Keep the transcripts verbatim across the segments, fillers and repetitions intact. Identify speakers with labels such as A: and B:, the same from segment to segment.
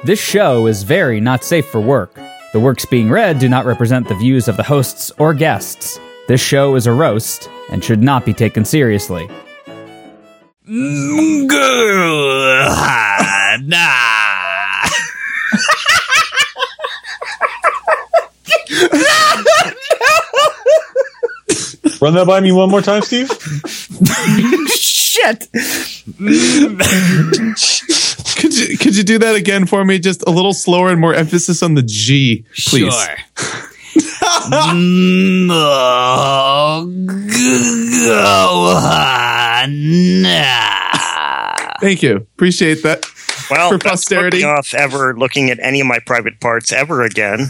A: This show is very not safe for work. The works being read do not represent the views of the hosts or guests. This show is a roast and should not be taken seriously.
B: Run that by me one more time, Steve.
A: Shit.
C: Could you could you do that again for me? Just a little slower and more emphasis on the G, please.
A: Sure.
C: Thank you. Appreciate that.
D: Well,
C: for
D: that's
C: posterity.
D: putting off ever looking at any of my private parts ever again.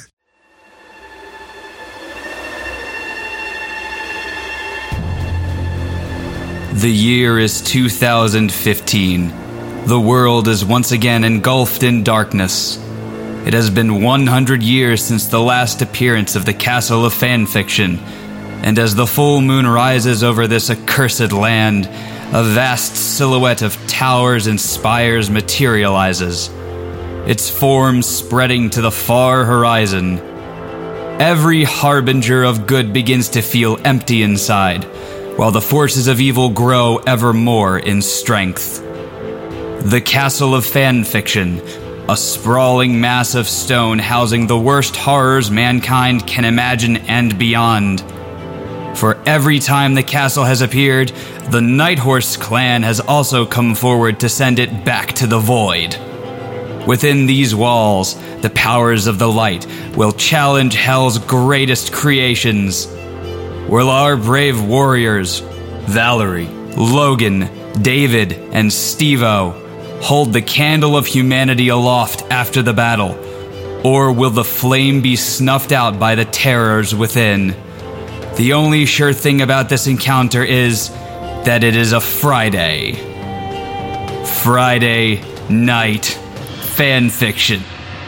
E: The year is two thousand fifteen. The world is once again engulfed in darkness. It has been one hundred years since the last appearance of the Castle of Fanfiction, and as the full moon rises over this accursed land, a vast silhouette of towers and spires materializes, its form spreading to the far horizon. Every harbinger of good begins to feel empty inside, while the forces of evil grow ever more in strength. The Castle of Fanfiction, a sprawling mass of stone housing the worst horrors mankind can imagine and beyond. For every time the castle has appeared, the Nighthorse clan has also come forward to send it back to the void. Within these walls, the powers of the light will challenge Hell's greatest creations. Will our brave warriors, Valerie, Logan, David, and Steve-O, hold the candle of humanity aloft after the battle? Or will the flame be snuffed out by the terrors within? The only sure thing about this encounter is that it is a Friday. Friday night fanfiction.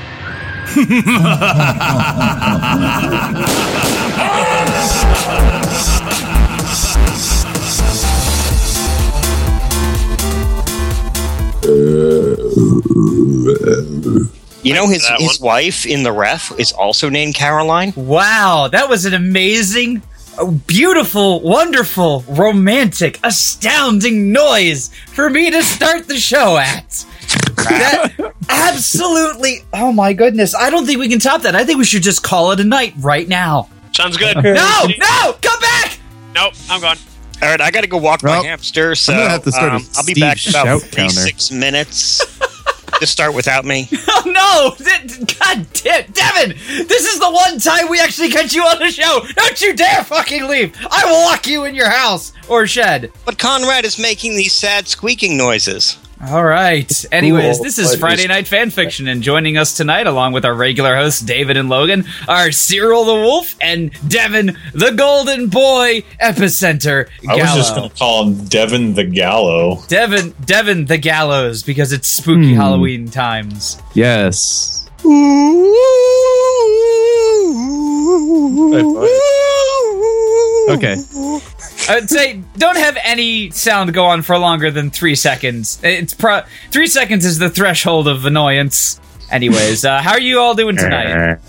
D: You know, his, his wife in the ref is also named Caroline.
A: Wow, that was an amazing, beautiful, wonderful, romantic, astounding noise for me to start the show at. That absolutely, oh my goodness. I don't think we can top that. I think we should just call it a night right now.
F: Sounds good.
A: No, no, come back!
F: Nope, I'm gone.
D: All right, I got to go walk
C: Well,
D: my hamster, so
C: I'm gonna have to start a
D: um, I'll be
C: Steve
D: back in about
C: shout
D: three,
C: counter.
D: six minutes. Just start without me.
A: Oh no! God damn, Devin! This is the one time we actually catch you on the show! Don't you dare fucking leave! I will lock you in your house or shed.
D: But Conrad is making these sad squeaking noises.
A: Alright. Anyways,
B: Cool.
A: this is
B: What
A: Friday
B: is-
A: Night Fanfiction, and joining us tonight, along with our regular hosts, David and Logan, are Cyril the Wolf and Devin the Golden Boy Epicenter Gallo.
B: I was just going to call him Devin the Gallo.
A: Devin, Devin the Gallows, because it's spooky
C: Hmm.
A: Halloween times.
C: Yes. Okay.
A: I'd say don't have any sound go on for longer than three seconds. It's pro- three seconds is the threshold of annoyance. Anyways, uh, how are you all doing tonight?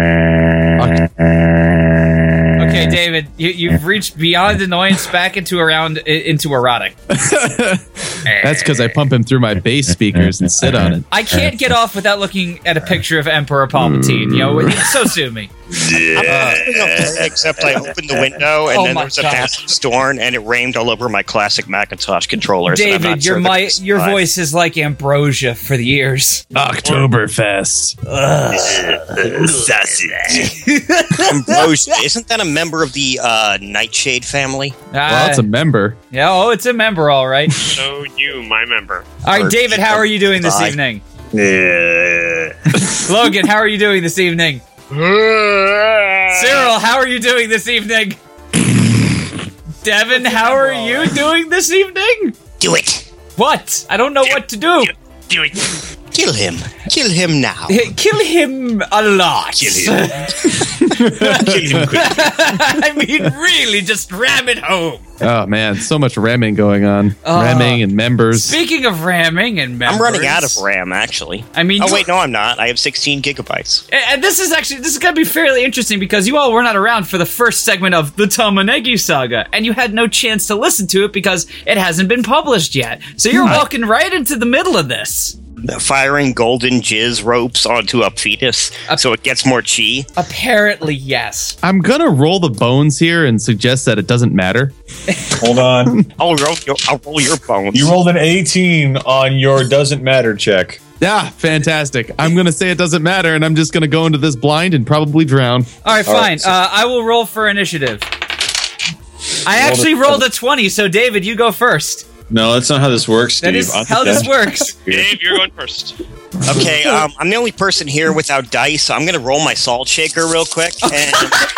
A: Okay, David, you, you've reached beyond annoyance back into around into erotic.
C: That's because I pump him through my bass speakers and sit on it.
A: I can't get off without looking at a picture of Emperor Palpatine. You know, so sue me.
D: Uh, except I opened the window and
A: Oh
D: then
A: my
D: there was a
A: God.
D: massive storm and it rained all over my classic Macintosh controllers. and I'm
A: David,
D: not
A: your
D: sure that
A: my
D: it's
A: your
D: live.
A: voice is like ambrosia for the ears.
C: Oktoberfest.
D: Ambrosia. Isn't that a member of the uh, Nightshade family?
C: Well, it's a member.
A: yeah, oh, it's a member, all right.
F: So you, my member.
A: All right, David, how are you doing this
D: Bye.
A: evening? Logan, how are you doing this evening? Cyril, how are you doing this evening? Devin, how are you doing this evening?
D: Do it.
A: What? I don't know what to do.
F: Do it.
D: Kill him. Kill him now.
A: Kill him a lot.
D: Kill him.
A: I mean, really, just ram it home.
C: Oh man, so much ramming going on.
A: Uh,
C: ramming and members.
A: Speaking of ramming and members,
D: I'm running out of RAM, actually.
A: I mean,
D: oh
A: you-
D: wait, no, I'm not. I have sixteen gigabytes.
A: And this is actually this is going to be fairly interesting because you all were not around for the first segment of the Tomonegi Saga, and you had no chance to listen to it because it hasn't been published yet. So you're walking right into the middle of this.
D: Firing golden jizz ropes onto a fetus so it gets more chi.
A: Apparently, yes.
C: I'm gonna roll the bones here and suggest that it doesn't matter.
B: Hold on.
D: I'll roll your, I'll roll your bones.
B: You rolled an eighteen on your doesn't matter check.
C: Yeah, fantastic. I'm gonna say it doesn't matter, and I'm just gonna go into this blind and probably drown.
A: All right,
B: All
A: fine.
B: right, so-
A: uh, I will roll for initiative. I
B: Roll
A: actually
B: the-
A: rolled a twenty, so David, you go first.
B: No, that's not how this works, Steve.
A: That is
B: I'm
A: how
B: the
A: this
B: dungeon
A: works.
B: master.
F: Dave, you're going first.
D: Okay, um, I'm the only person here without dice, so I'm going to roll my salt shaker real quick. And,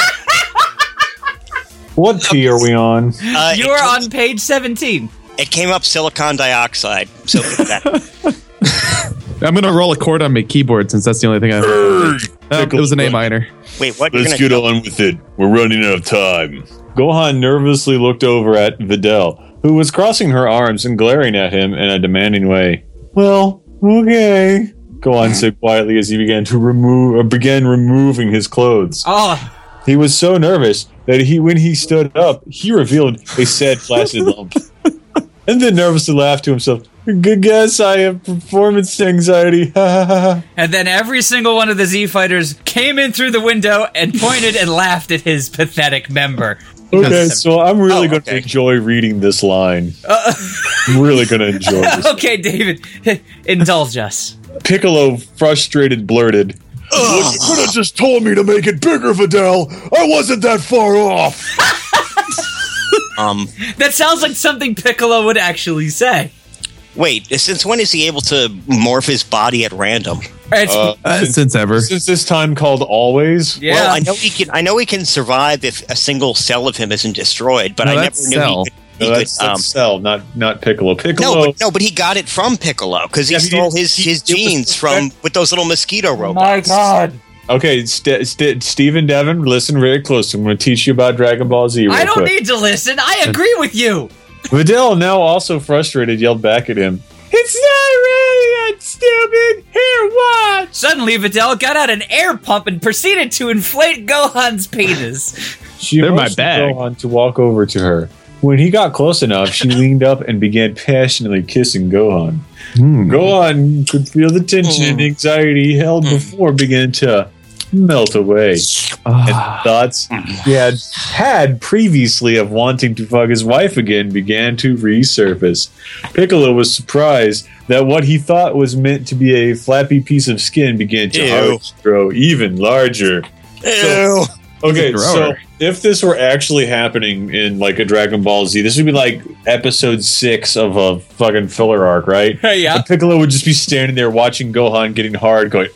B: What T are we on?
D: uh,
A: You
D: it,
A: are on page seventeen.
D: it came up silicon dioxide. So that.
C: I'm gonna roll a chord on my keyboard since that's the only thing I have. Oh, it was an A minor.
D: Wait, what? You're
B: Let's
D: gonna
B: get on with it. We're running out of time. Gohan nervously looked over at Videl, who was crossing her arms and glaring at him in a demanding way. Well, okay. Gohan said quietly as he began to remove, or began removing his clothes.
A: Oh,
B: He was so nervous that he, when he stood up, he revealed a sad, flaccid lump, and then nervously laughed to himself. Good guess. I have performance anxiety.
A: and then every single one of the Z fighters came in through the window and pointed and laughed at his pathetic member.
B: Okay, so I'm really
D: Oh,
B: going to
D: okay.
B: enjoy reading this line.
A: Uh,
B: I'm really going to enjoy this.
A: okay, David, indulge us.
B: Piccolo, frustrated, blurted, "Well, you could have just told me to make it bigger, Videl. I wasn't that far off."
D: um,
A: That sounds like something Piccolo would actually say.
D: wait, since when is he able to morph his body at random?
A: It's,
B: Uh,
C: Uh,
B: since,
C: since ever.
B: since this time called always.
A: yeah.
D: Well, I know he can. I know he can survive if a single cell of him isn't destroyed, but
C: No,
D: I never
C: that's
D: knew
C: Cell.
D: he could. He
B: No,
D: could
B: that's,
D: um,
B: that's Cell, not not Piccolo. Piccolo.
D: no, but, no, but he got it from Piccolo because he
B: Yeah, he
D: stole
B: did-
D: his,
B: he-
D: his
B: it was
D: genes
B: the
D: from
B: fact-
D: with those little mosquito robots.
A: My God.
B: Okay, St- St- Stephen Devon, listen really close. I'm going to teach you about Dragon Ball Z. Real
A: I don't
B: quick.
A: need to listen. I agree with you.
B: Videl, now also frustrated, yelled back at him. It's not really that stupid. Here, watch.
A: Suddenly, Videl got out an air pump and proceeded to inflate Gohan's penis.
B: She
C: They're my
B: motioned
C: bag.
B: Gohan to walk over to her. When he got close enough, she leaned up and began passionately kissing Gohan.
C: Hmm.
B: Gohan could feel the tension and anxiety he held before begin to melt away. And
C: Ah.
B: thoughts he had had previously of wanting to fuck his wife again began to resurface. Piccolo was surprised that what he thought was meant to be a flappy piece of skin began to
D: Ew.
B: hard grow even larger.
D: Ew.
B: Okay,
C: Grower.
B: so if this were actually happening in like a Dragon Ball Z, this would be like episode six of a fucking filler arc, right?
A: Yeah.
B: And Piccolo would just be standing there watching Gohan getting hard, going,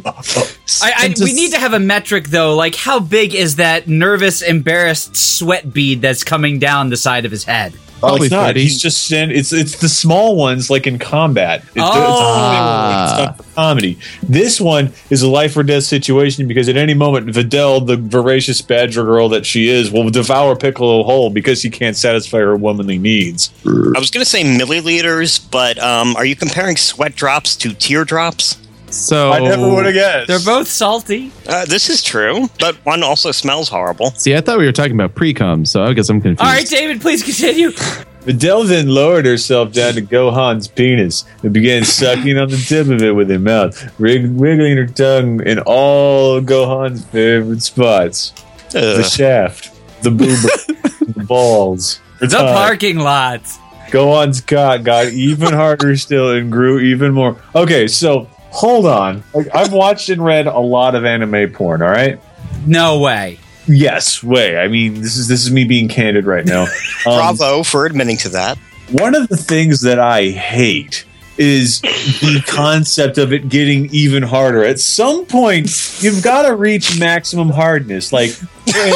A: I, I,
C: And
A: we
C: just-
A: need to have a metric, though. Like, how big is that nervous, embarrassed sweat bead that's coming down the side of his head?
B: "Oh,
C: Probably
B: it's not.
C: thirty.
B: He's just stand. It's it's the small ones, like in combat. It's,
A: Oh.
B: it's, it's not for comedy. This one is a life or death situation because at any moment, Videl, the voracious badger girl that she is, will devour Piccolo whole because he can't satisfy her womanly needs.
D: I was going to say milliliters, but um, are you comparing sweat drops to teardrops?
C: So
B: I never would have guessed.
A: They're both salty.
D: Uh, this is true, but one also smells horrible.
C: See, I thought we were talking about pre-com, so I guess I'm confused.
A: All right, David, please continue.
B: Videl then lowered herself down to Gohan's penis and began sucking on the tip of it with her mouth, wrig- wiggling her tongue in all Gohan's favorite spots. The
D: Ugh.
B: shaft, the boober, the balls. her
A: The
B: tongue.
A: parking lot.
B: Gohan's cock got even harder still and grew even more. Okay, so hold on. Like, I've watched and read a lot of anime porn, all right?
A: No way.
B: Yes, way. I mean, this is this is me being candid right now. Um,
D: Bravo for admitting to that.
B: One of the things that I hate is the concept of it getting even harder. At some point, you've got to reach maximum hardness. Like,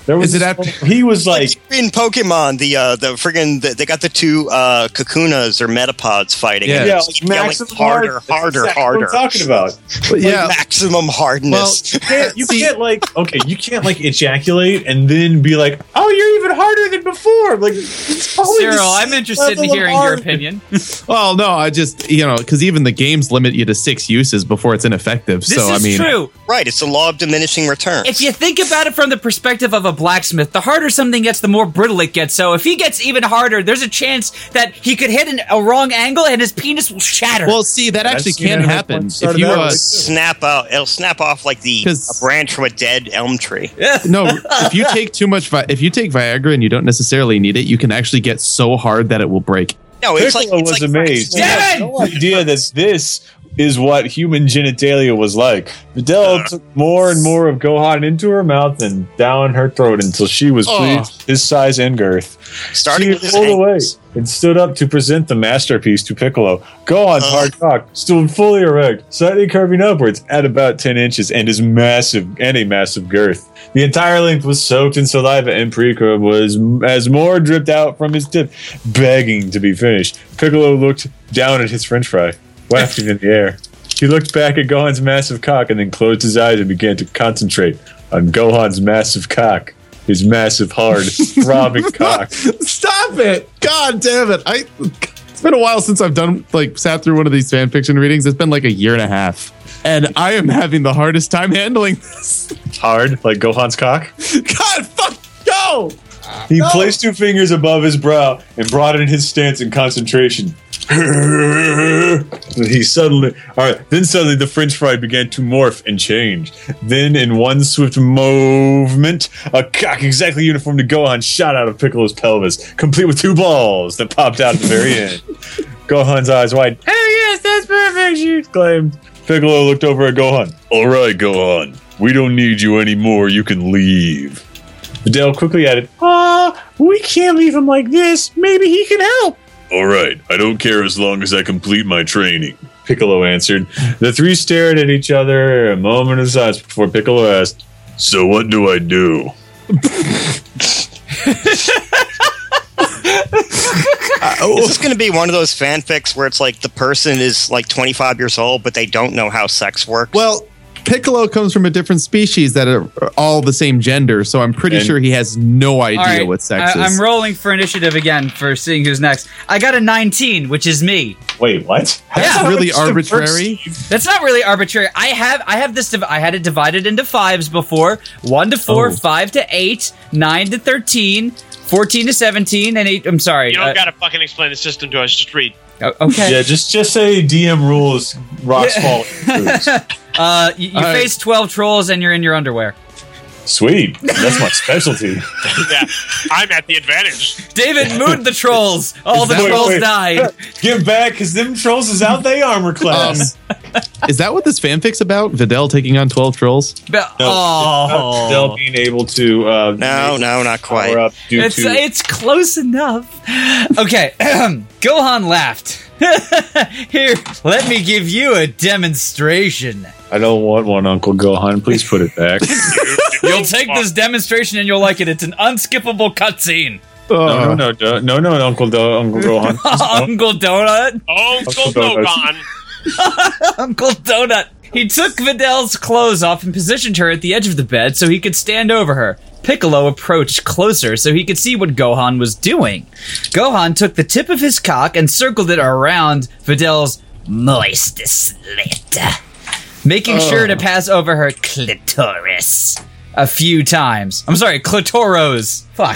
B: There was
C: Is it
B: this-
C: after-
B: he was like
D: in Pokemon, the uh, the friggin' the, they got the two uh, Kakunas or Metapods fighting.
C: Yeah.
D: and
B: yeah,
D: it's
B: like
D: keep yelling
B: maximum
D: harder,
B: hard-
D: harder,
B: that's exactly
D: harder.
B: What I'm talking about.
C: But yeah,
D: Maximum hardness.
B: You can't, you
C: See-
B: can't like okay, you can't like ejaculate and then be like, oh, you're even harder than before. Like, it's probably the
A: Cyril, I'm
B: same
A: interested in
B: level of
A: hearing your
B: hard.
A: opinion.
C: well, no, I just you know because even the games limit you to six uses before it's ineffective.
A: This
C: so
A: is
C: I mean,
A: true.
D: Right, it's the law of diminishing returns.
A: If you think about it from the perspective of a blacksmith, the harder something gets, the more brittle it gets. So if he gets even harder, there's a chance that he could hit an, a wrong angle and his penis will shatter.
C: well, see that actually
B: seen
C: can
B: it
C: happen
B: started
C: if you
B: out
C: uh,
B: like-
D: snap out, it'll snap off like the
C: 'Cause-
D: a branch from a dead elm tree.
C: no, if you take too much, Vi- if you take Viagra and you don't necessarily need it, you can actually get so hard that it will break.
D: No, it's like
B: Piccolo
D: it's
B: was
D: like
B: amazed. He
A: Damn
B: had
A: it!
B: no idea that this is what human genitalia was like. Videl took more and more of Gohan into her mouth and down her throat until she was
C: Oh.
B: pleased with his size and girth.
D: Starting
B: she
D: with his
B: pulled away
D: ankles.
B: and stood up to present the masterpiece to Piccolo. Gohan's
D: Ugh.
B: hard cock stood fully erect, slightly curving upwards at about ten inches, and his massive and a massive girth. The entire length was soaked in saliva, and Precra was as more dripped out from his tip, begging to be finished. Piccolo looked down at his French fry, wafting in the air. He looked back at Gohan's massive cock and then closed his eyes and began to concentrate on Gohan's massive cock. His massive, hard, throbbing cock.
C: Stop it! God damn it! I. It's been a while since I've done like sat through one of these fan fiction readings. It's been like a year and a half, and I am having the hardest time handling this.
B: Hard, like Gohan's cock.
C: God, fuck, go!
B: He placed two fingers above his brow and brought in his stance in concentration. he suddenly, all right. Then suddenly, the French fry began to morph and change. Then, in one swift movement, a cock exactly uniform to Gohan shot out of Piccolo's pelvis, complete with two balls that popped out at the very end. Gohan's eyes wide. Hell yes, that's perfect! She exclaimed. Piccolo looked over at Gohan. All right, Gohan, we don't need you anymore. You can leave. Videl quickly added, "Ah, we can't leave him like this. Maybe he can help." All right, I don't care as long as I complete my training, Piccolo answered. The three stared at each other a moment of silence before Piccolo asked, "So what do I do?"
D: Is this going to be one of those fanfics where it's like the person is like twenty-five years old, but they don't know how sex works?
C: Well, Piccolo comes from a different species that are all the same gender, so I'm pretty
B: And-
C: sure he has no idea
A: All right,
C: what sex
A: I,
C: is.
A: I'm rolling for initiative again for seeing who's next. I got a nineteen, which is me.
B: Wait, what?
A: Yeah.
C: That's really
B: Just the first-
C: arbitrary.
A: That's not really arbitrary. I have I have this. Div- I had it divided into fives before: one to four,
C: Oh.
A: five to eight, nine to thirteen, fourteen to seventeen, and eight. I'm sorry.
F: You don't
A: uh,
F: gotta fucking explain the system to us. Just read.
A: o- okay.
B: Yeah, just just say D M rules. Rocks fall.
A: Uh, you, you
C: All right.
A: face twelve trolls and you're in your underwear.
B: Sweet. That's my specialty.
F: Yeah, I'm at the advantage.
A: David moved the trolls. All
C: Is
A: the
C: that-
A: trolls
B: Wait, wait.
A: died.
B: Get back, because them trolls is out they armor class.
C: Is that what this fanfic's about? Videl taking on twelve trolls?
A: But-
B: Oh. They'll
A: oh,
B: being able to uh,
D: no, no, not
B: power
D: quite.
B: up due
A: it's
B: to
A: it's close enough. Okay, Gohan laughed. Here, let me give you a demonstration.
B: I don't want one, Uncle Gohan. Please put it back.
A: You'll take this demonstration and you'll like it. It's an unskippable cutscene.
B: no, no, no, no, no, no, Uncle Do- Uncle Gohan.
A: Uncle Donut.
F: Uncle
B: Uncle Donuts.
F: Gohan.
A: Uncle Donut. He took Videl's clothes off and positioned her at the edge of the bed so he could stand over her. Piccolo approached closer so he could see what Gohan was doing. Gohan took the tip of his cock and circled it around Videl's moist slit, making sure to pass over her clitoris a few times. I'm sorry, clitoros. Fuck.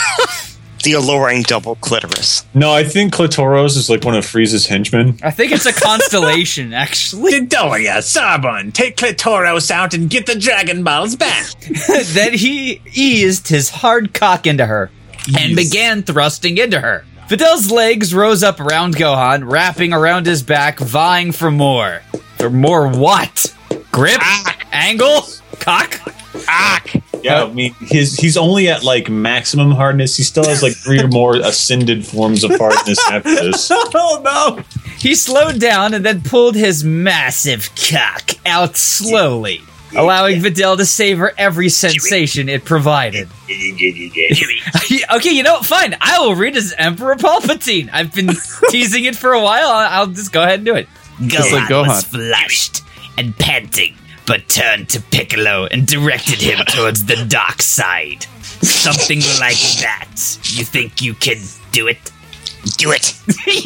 D: The alluring double clitoris.
B: No, I think Clitoros is like one of Frieza's henchmen.
A: I think it's a constellation, actually.
G: Doria, Sarbon, take Clitoros out and get the Dragon Balls back.
A: Then he eased his hard cock into her and began thrusting into her. Videl's legs rose up around Gohan, wrapping around his back, vying for more. For more what? Grip? Angle? Cock?
B: Yeah, I mean, his he's only at like maximum hardness. He still has like three or more ascended forms of hardness after this.
C: Oh no!
A: He slowed down and then pulled his massive cock out slowly. allowing Videl to savor every sensation it provided. Okay, you know what? Fine. I will read as Emperor Palpatine. I've been teasing it for a while. I'll, I'll just go ahead and do it.
C: Just like
H: Gohan was
C: Gohan.
H: flushed and panting, but turned to Piccolo and directed him towards the dark side. Something like that. You think you can do it?
D: Do it.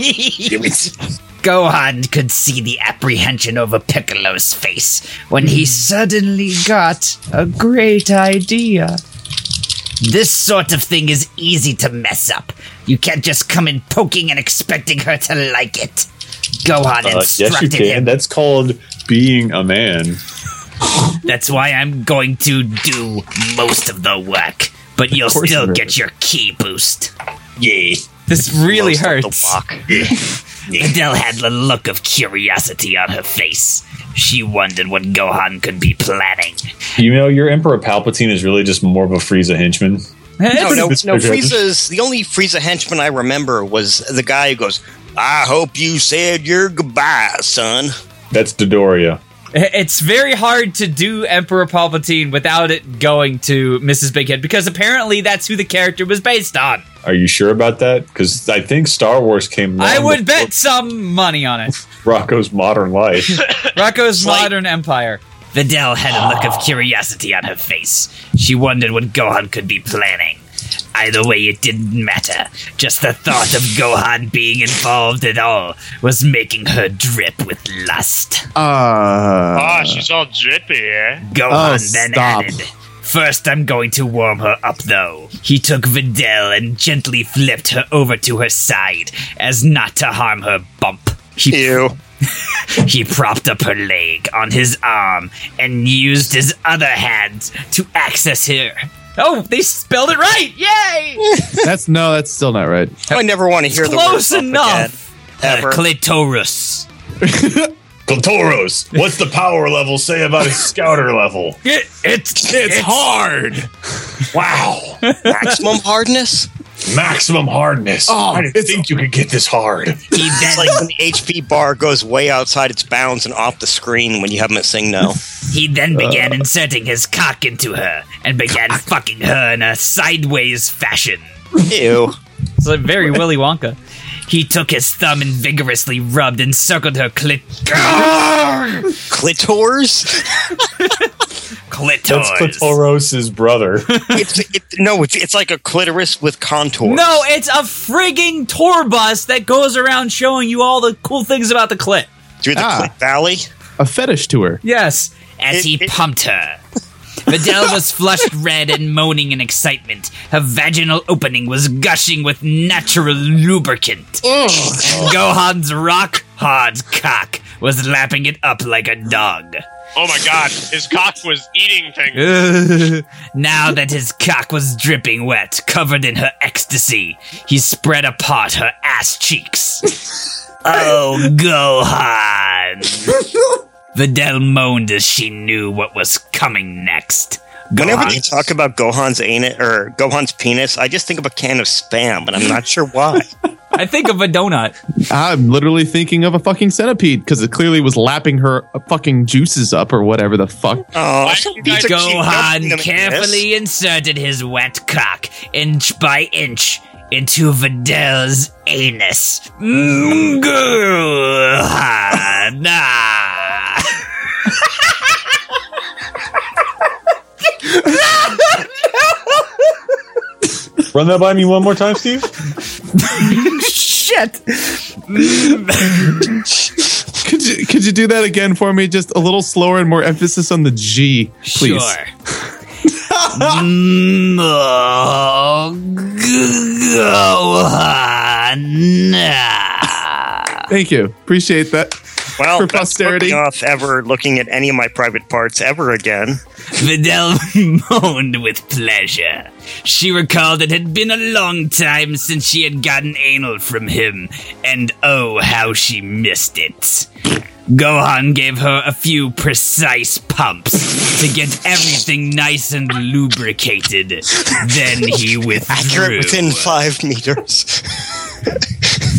H: Gohan could see the apprehension over Piccolo's face when he suddenly got a great idea. This sort of thing is easy to mess up. You can't just come in poking and expecting her to like it. Gohan
B: Uh, yes,
H: instructed
B: you can.
H: him.
B: That's called being a man.
H: That's why I'm going to do most of the work, but you'll
C: course
H: still
C: you
H: get your ki boost.
D: Yeah.
A: This really
D: Most of the
A: hurts.
D: walk.
H: Adele had the look of curiosity on her face. She wondered what Gohan could be planning.
B: You know, your Emperor Palpatine is really just more of a Frieza henchman.
D: No, no, no.
B: It's pretty
D: Frieza's the only Frieza henchman I remember was the guy who goes, "I hope you said your goodbye, son."
B: That's Dodoria.
A: It's very hard to do Emperor Palpatine without it going to Missus Big Head, because apparently that's who the character was based on.
B: Are you sure about that? Because I think Star Wars came.
A: I
B: long
A: would
B: before
A: bet some money on it.
B: Rocco's Modern Life.
A: Rocco's
D: like-
A: Modern Empire.
H: Videl had a look of curiosity on her face. She wondered what Gohan could be planning. Either way, it didn't matter. Just the thought of Gohan being involved at all was making her drip with lust.
C: Uh,
F: Oh, she's all drippy, eh?
H: Gohan
C: Oh,
H: then
C: stop.
H: added, "First, I'm going to warm her up, though." He took Videl and gently flipped her over to her side, as not to harm her bump. He,
D: Ew.
H: he propped up her leg on his arm and used his other hand to access her.
A: Oh, they spelled it right! Yay!
C: that's no, that's still not right.
D: I never want to hear the word
A: Close
D: bump
A: enough.
D: again.
H: Her
D: Ever.
H: clitoris.
B: Klatoros, what's the power level say about his scouter level?
A: It, it's
C: It's hard.
B: Wow.
D: Maximum hardness?
B: Maximum hardness.
C: Oh,
B: I didn't
C: it's-
B: think you could get this hard.
H: He
D: It's
H: then,
D: like when the H P bar goes way outside its bounds and off the screen when you have him sing no.
H: he then began inserting his cock into her and began fucking her in a sideways fashion.
D: Ew.
A: It's like very Willy Wonka.
H: He took his thumb and vigorously rubbed and circled her clit.
D: Clitors?
H: clitoris.
B: That's Klatoros' brother.
D: It's, it, no, it's, it's like a clitoris with contours.
A: No, it's a frigging tour bus that goes around showing you all the cool things about the clit.
D: Through the
C: Ah.
D: Clit Valley?
C: A fetish tour.
A: Yes.
H: As he
D: It- it-
H: pumped her. Videl was flushed red and moaning in excitement. Her vaginal opening was gushing with natural lubricant. And Gohan's rock hard cock was lapping it up like a dog.
F: Oh my god, his cock was eating things.
H: Now that his cock was dripping wet, covered in her ecstasy, he spread apart her ass cheeks. Oh, Gohan! Videl moaned as she knew what was coming next.
D: Whenever
H: Gohan-
D: they talk about Gohan's anus or Gohan's penis, I just think of a can of Spam, and I'm not sure why.
A: I think of a donut.
C: I'm literally thinking of a fucking centipede because it clearly was lapping her fucking juices up or whatever the fuck.
D: Oh,
F: Why
D: some
F: you guys
D: pizza keep dumping them
H: Gohan
D: in
H: carefully inserted his wet cock inch by inch into Videl's anus. Mm, Gohan. Ah.
B: Run that by me one more time, Steve.
A: Shit.
C: Could you could you do that again for me? Just a little slower and more emphasis on the G, please.
H: Sure. Mm, oh, Gohan. Ah.
C: Thank you. Appreciate that.
D: Well,
C: For
D: that's
C: posterity.
D: putting off ever looking at any of my private parts ever again.
H: Videl moaned with pleasure. She recalled it had been a long time since she had gotten anal from him, and oh, how she missed it. Gohan gave her a few precise pumps to get everything nice and lubricated. Then he withdrew.
D: Accurate within five meters.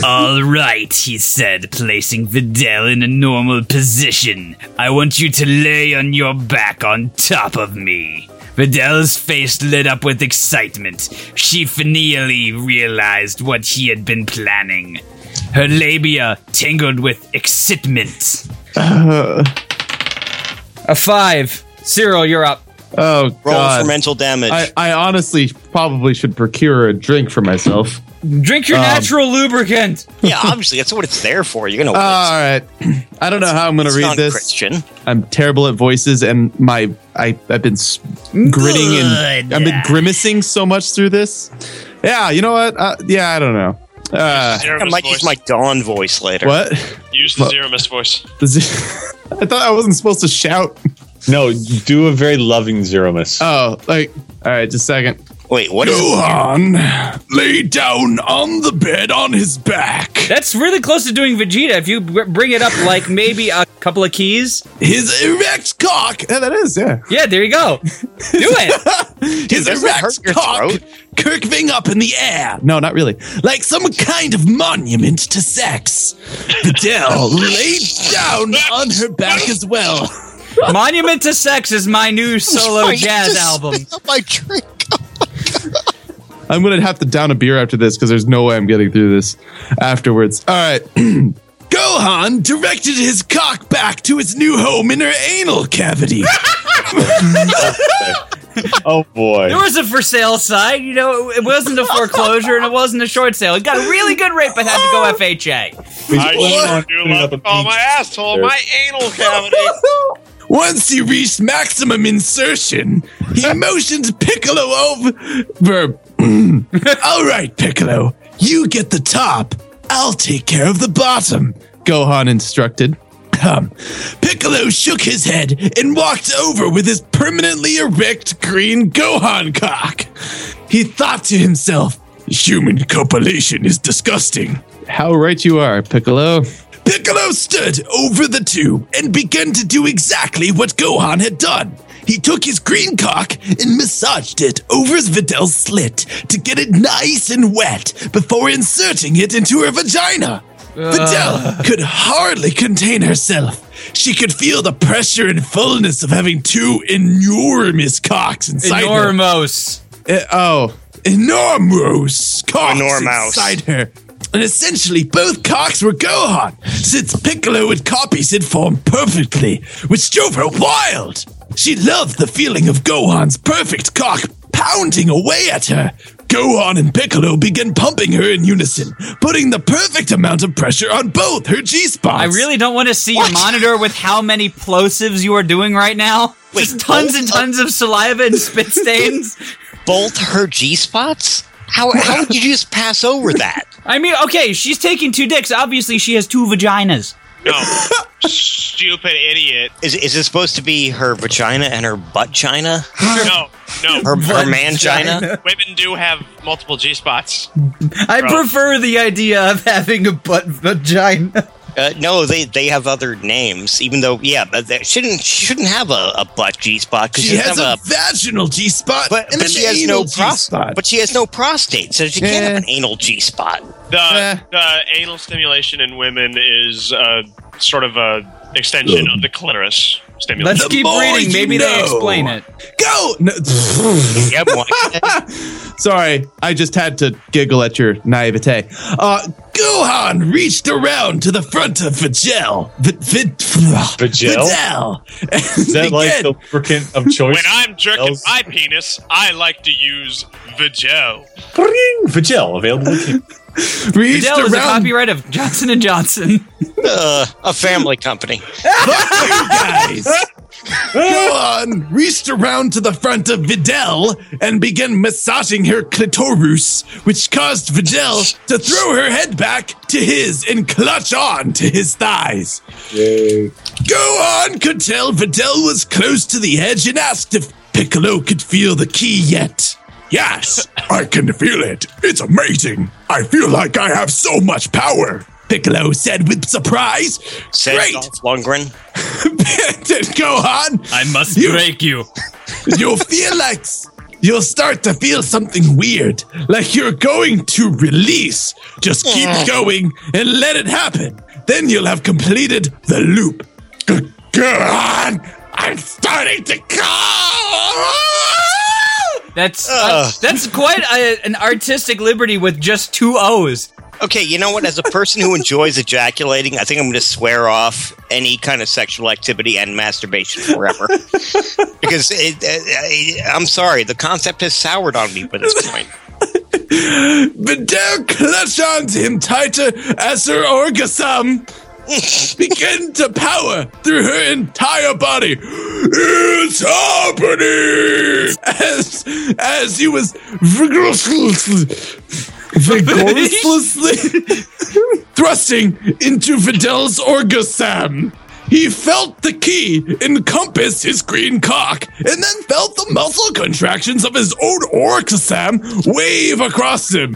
H: All right, he said, placing Videl in a normal position. I want you to lay on your back on top of me. Videl's face lit up with excitement. She finally realized what he had been planning. Her labia tingled with excitement.
C: Uh,
A: A five. Cyril, you're up.
C: oh,
D: Roll
C: God.
D: for mental damage.
C: I, I honestly probably should procure a drink for myself.
A: Drink your
C: Um,
A: natural lubricant.
D: yeah, obviously, that's what it's there for. You're going to
C: All right. I don't know how I'm going to read this.
D: Christian.
C: I'm terrible at voices, and my I I've been s- gritting and
H: Good.
C: I've been grimacing so much through this. Yeah, you know what? Uh, yeah, I don't know. Uh,
D: I
F: Zeromus
D: might
F: voice.
D: use my Dawn voice later.
C: what?
F: Use the
C: What?
F: Zeromus voice.
C: The z- I thought I wasn't supposed to shout.
B: No, do a very loving Zeromus.
C: Oh, like all right, just a second.
D: Wait, what is it?
C: Gohan lay down on the bed on his back.
A: That's really close to doing Vegeta. If you b- bring it up like maybe a couple of keys.
C: His erect cock. Yeah, that is, yeah.
A: Yeah, there you go. Do it.
C: His
D: doesn't it hurt
C: erect
D: your
C: cock
D: throat?
C: curving up in the air. No, not really. Like some kind of monument to sex. Videl laid down on her back as well.
A: Monument to Sex is my new solo
D: Sorry,
A: jazz
D: just
A: album.
D: spit out my drink.
C: I'm gonna have to down a beer after this because there's no way I'm getting through this afterwards. All right. Gohan directed his cock back to its new home in her anal cavity.
B: Oh boy.
A: There was a for sale sign, you know, it wasn't a foreclosure and it wasn't a short sale. It got a really good rate, but had to go F H A.
F: I
B: What?
F: sure do love to call my asshole my anal cavity.
C: Once he reached maximum insertion, he motioned Piccolo over. All right, Piccolo, you get the top. I'll take care of the bottom, Gohan instructed. Um, Piccolo shook his head and walked over with his permanently erect green Gohan cock. He thought to himself, human copulation is disgusting. How right you are, Piccolo. Piccolo stood over the two and began to do exactly what Gohan had done. He took his green cock and massaged it over Videl's slit to get it nice and wet before inserting it into her vagina. Videl could hardly contain herself. She could feel the pressure and fullness of having two enormous cocks inside her.
A: Enormous.
C: Uh, oh, enormous cocks
D: Enormous.
C: inside her. And essentially, both cocks were Gohan, since Piccolo and copies had formed perfectly, which drove her wild. She loved the feeling of Gohan's perfect cock pounding away at her. Gohan and Piccolo began pumping her in unison, putting the perfect amount of pressure on both her G-spots.
A: I really don't want to see your monitor with how many plosives you are doing right now.
D: Wait,
A: Just tons and
D: both?
A: tons of saliva and spit stains.
D: Both her G-spots? How, how would you just pass over that?
A: I mean, okay, she's taking two dicks. Obviously, she has two vaginas.
F: No, stupid idiot.
D: Is, is it supposed to be her vagina and her butt china?
F: No, no.
D: Her, her man china?
F: Women do have multiple G spots.
A: I
F: Bro.
A: prefer the idea of having a butt vagina.
D: Uh, no, they they have other names. Even though, yeah, but they shouldn't she shouldn't have a, a butt G spot because
C: She
D: she
C: has
D: doesn't
C: a
D: have a.
C: vaginal G-spot
D: But,
C: and
D: but
C: an
D: she has
C: anal
D: no prostate.
C: G-spot.
D: But she has no prostate, so she can't
C: Eh.
D: have an anal G spot.
F: The
C: Eh.
F: the anal stimulation in women is uh, sort of a extension of the clitoris stimulation.
A: Let's
C: The
A: keep
C: more
A: reading.
C: you
A: Maybe they
C: know.
A: explain it.
C: Go! No.
D: Yep, one-
C: Sorry, I just had to giggle at your naivete. Uh, Gohan reached around to the front of Videl. Vid, vid,
B: Videl?
C: Videl.
B: Is that like the lubricant of choice?
F: When I'm jerking
B: Else-
F: my penis, I like to use Vigel.
B: Vigel, available.
C: reached
A: Videl is a
C: around
A: copyright of Johnson and Johnson.
D: uh, a family company.
C: you guys. Gohan reached around to the front of Videl and began massaging her clitoris, which caused Videl to throw her head back to his and clutch on to his thighs. Gohan could tell Videl was close to the edge and asked if Piccolo could feel the key yet. Yes, I can feel it. It's amazing. I feel like I have so much power, Piccolo said with surprise.
D: Said
C: Great.
D: Dolph Lundgren.
C: Gohan,
H: I must
C: You-
H: break you.
C: you'll feel like you'll start to feel something weird, like you're going to release. Just keep going and let it happen. Then you'll have completed the loop. Good God, I'm starting to come.
A: That's uh, that's quite a, an artistic liberty with just two O's.
D: Okay, you know what? As a person who enjoys ejaculating, I think I'm going to swear off any kind of sexual activity and masturbation forever. Because it, it, I'm sorry, the concept has soured on me by this point.
C: Videl clutched onto him tighter as her orgasm began to power through her entire body. It's happening! As, as he was vigorously, vigorously thrusting into Videl's orgasm. He felt the key encompass his green cock, and then felt the muscle contractions of his own orgasm wave across him.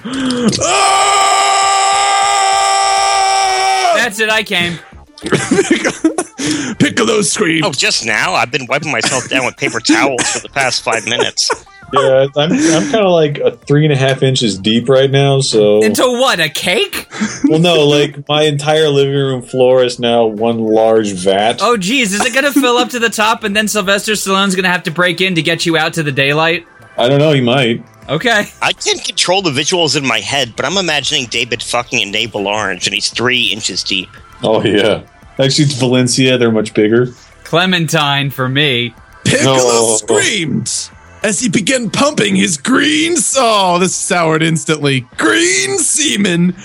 C: Ah!
A: That's it, I came.
C: Piccolo screamed.
D: Oh, just now? I've been wiping myself down with paper towels for the past five minutes.
B: Yeah, I'm, I'm kind of like a three and a half inches deep right now, so...
A: Into what, a cake?
B: Well, no, like, my entire living room floor is now one large vat.
A: Oh, geez, is it going to fill up to the top and then Sylvester Stallone's going to have to break in to get you out to the daylight?
B: I don't know, he might.
A: Okay.
D: I can't control the visuals in my head, but I'm imagining David fucking a navel orange, and he's three inches deep.
B: Oh, yeah. Actually, it's Valencia, they're much bigger.
A: Clementine for me.
C: Piccolo
B: No.
C: screamed as he began pumping his green... Oh, this soured instantly. Green semen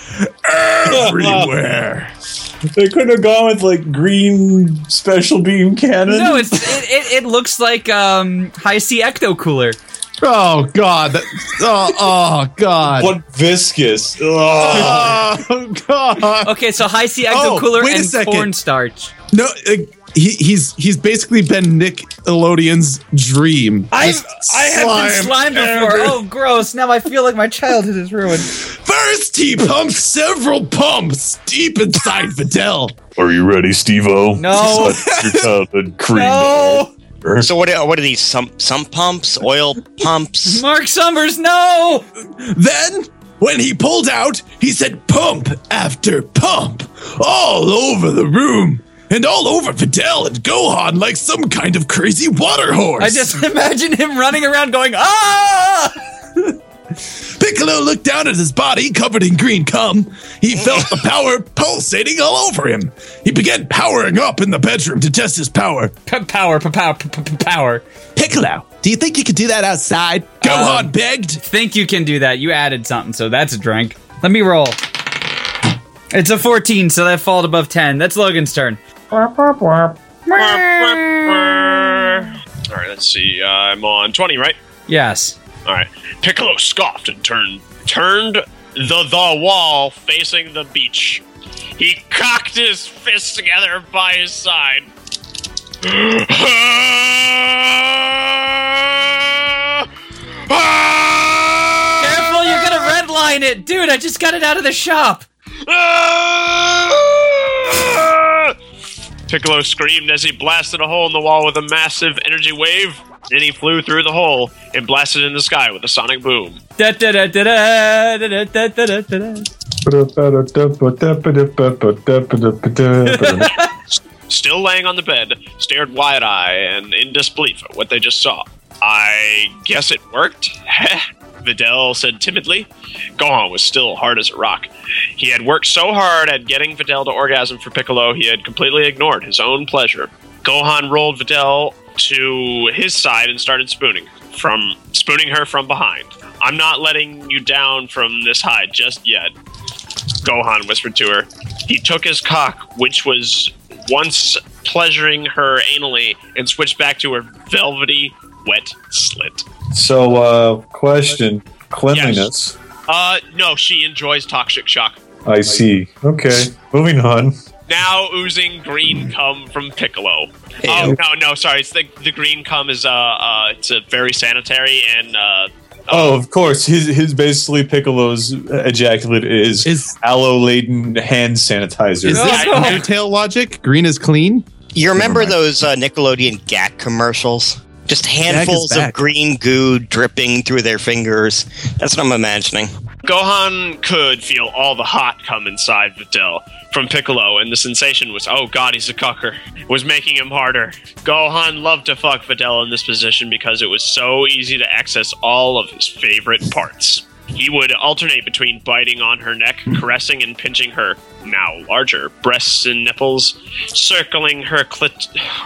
C: everywhere.
B: They couldn't have gone with, like, green special beam cannon?
A: No, it's it, it, it looks like um, High C Ecto Cooler.
C: Oh, God. That, oh, oh, God.
B: What viscous. Ugh.
C: Oh, God.
A: Okay, so High C Ecto
C: Oh,
A: Cooler
C: wait a
A: and
C: second.
A: cornstarch.
C: No, uh, he, he's he's basically been Nickelodeon's dream.
A: I've,
C: Just
A: I have been slimed before.
C: everywhere.
A: Oh, gross. Now I feel like my childhood is ruined.
C: First, he pumped several pumps deep inside Videl.
B: Are you ready, Steve-O?
A: No.
B: Your childhood cream.
A: No.
D: So what are, what are these, some, some pumps? Oil pumps?
A: Mark Summers, no!
C: Then, when he pulled out, he said pump after pump all over the room. And all over Videl and Gohan like some kind of crazy water horse.
A: I just imagine him running around going, ah!
C: Piccolo looked down at his body covered in green cum. He felt the power pulsating all over him. He began powering up in the bedroom to test his power.
A: P- power, p- power, p- p- power.
C: Piccolo, do you think you could do that outside? Gohan
A: Um,
C: begged.
A: Think you can do that. You added something, so that's a drink. Let me roll. It's a fourteen, so that falls above ten. That's Logan's turn.
F: Alright, let's see. Uh, I'm on twenty, right?
A: Yes.
F: Alright. Piccolo scoffed and turned turned the the wall facing the beach. He cocked his fists together by his side.
A: Careful, you're gonna redline it! Dude, I just got it out of the shop!
F: Piccolo screamed as he blasted a hole in the wall with a massive energy wave. Then he flew through the hole and blasted in the sky with a sonic boom.
A: Da da da da da da da da da da da.
F: Still laying on the bed, stared wide-eyed and in disbelief at what they just saw. I guess it worked? Videl said timidly. Gohan was still hard as a rock. He had worked so hard at getting Videl to orgasm for Piccolo, he had completely ignored his own pleasure. Gohan rolled Videl to his side and started spooning from spooning her from behind. I'm not letting you down from this high just yet, Gohan whispered to her. He took his cock, which was once pleasuring her anally, and switched back to her velvety, wet slit.
B: So, uh, question. Cleanliness.
F: Yes. Uh, no, she enjoys toxic shock.
B: I see. Okay. Moving on.
F: Now oozing green cum from Piccolo. Oh, no, no, sorry. It's the, the green cum is, uh, uh, it's a very sanitary and, uh,
B: Oh, of course. His his basically Piccolo's ejaculate is,
C: Is-
B: aloe-laden hand sanitizer.
C: Is this
A: No.
C: Undertale logic? Green is clean?
D: You remember those uh, Nickelodeon G A C commercials? Just handfuls of green goo dripping through their fingers. That's what I'm imagining.
F: Gohan could feel all the hot come inside Videl from Piccolo, and the sensation was, oh god, he's a cucker. It was making him harder. Gohan loved to fuck Videl in this position because it was so easy to access all of his favorite parts. He would alternate between biting on her neck, caressing and pinching her, now larger, breasts and nipples, circling her clit...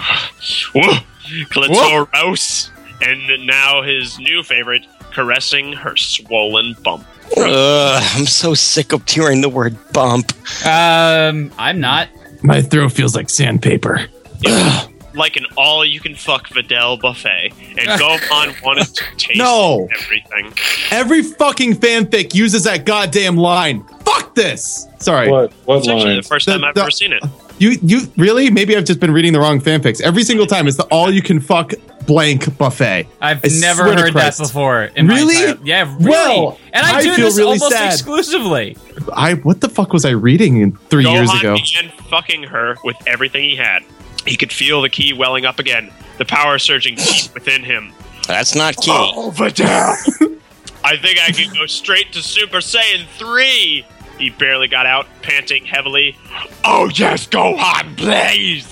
F: clitoris, and now his new favorite, caressing her swollen bump.
D: Ugh, I'm so sick of hearing the word bump.
A: Um, I'm not.
C: My throat feels like sandpaper.
F: It was like an all-you-can-fuck Videl buffet, and Gohan wanted to taste
C: No.
F: everything.
C: Every fucking fanfic uses that goddamn line. Fuck this. Sorry.
B: What? What
F: It's actually
B: line?
F: the first
C: The-
F: time I've
C: the-
F: ever seen it.
C: You you really? Maybe I've just been reading the wrong fanfics. Every single time it's the all you can fuck blank buffet.
A: I've
C: I
A: never
C: swear to
A: heard that
C: Christ.
A: before. In
C: Really?
A: My entire, yeah, really.
C: Well,
A: and I,
C: I
A: do
C: feel
A: this
C: really
A: almost
C: sad.
A: exclusively.
C: I what the fuck was I reading in three years
F: Gohan
C: ago?
F: began fucking her with everything he had. He could feel the ki welling up again, the power surging deep within him.
D: That's not key.
F: Oh, Videl! I think I can go straight to Super Saiyan three! He barely got out, panting heavily. Oh yes, Gohan, please!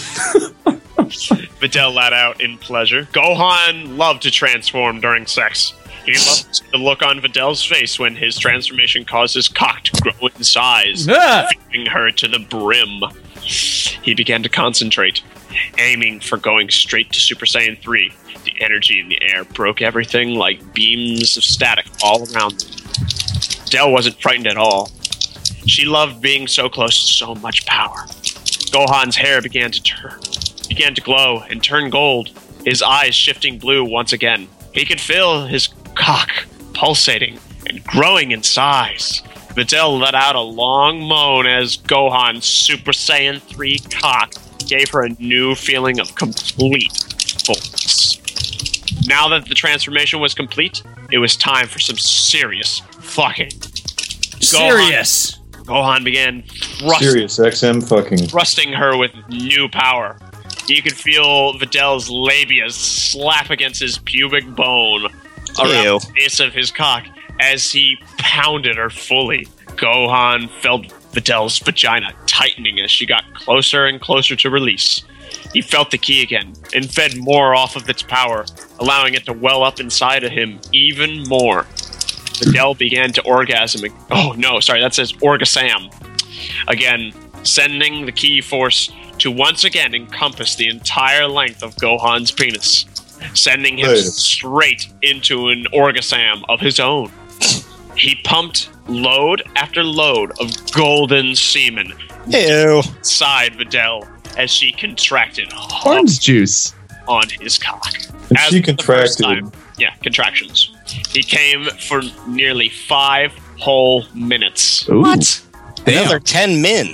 F: Videl let out in pleasure. Gohan loved to transform during sex. He loved the look on Videl's face when his transformation caused his cock to grow in size,
A: Ah!
F: filling her to the brim. He began to concentrate, aiming for going straight to Super Saiyan three. The energy in the air broke everything like beams of static all around them. Videl wasn't frightened at all. She loved being so close to so much power. Gohan's hair began to turn, began to glow and turn gold, his eyes shifting blue once again. He could feel his cock pulsating and growing in size. Videl let out a long moan as Gohan's Super Saiyan three cock gave her a new feeling of complete fullness. Now that the transformation was complete, it was time for some serious fucking.
A: Serious.
F: Gohan began thrust,
B: Serious X M fucking.
F: thrusting her with new power. You could feel Videl's labias slap against his pubic bone around
D: Ew.
F: the base of his cock as he pounded her fully. Gohan felt Videl's vagina tightening as she got closer and closer to release. He felt the ki again and fed more off of its power, allowing it to well up inside of him even more. Videl began to orgasm. Oh no, sorry, that says orgasm. Again, sending the ki force to once again encompass the entire length of Gohan's penis, sending him
B: Hey.
F: straight into an orgasm of his own. He pumped load after load of golden semen
D: Ew.
F: inside Videl as she contracted
C: Orange juice.
F: on his cock.
B: And
F: As
B: she
F: for the first
B: contracted.
F: time- Yeah, contractions. He came for nearly five whole minutes.
C: Ooh.
D: What?
C: Damn.
D: Another ten min.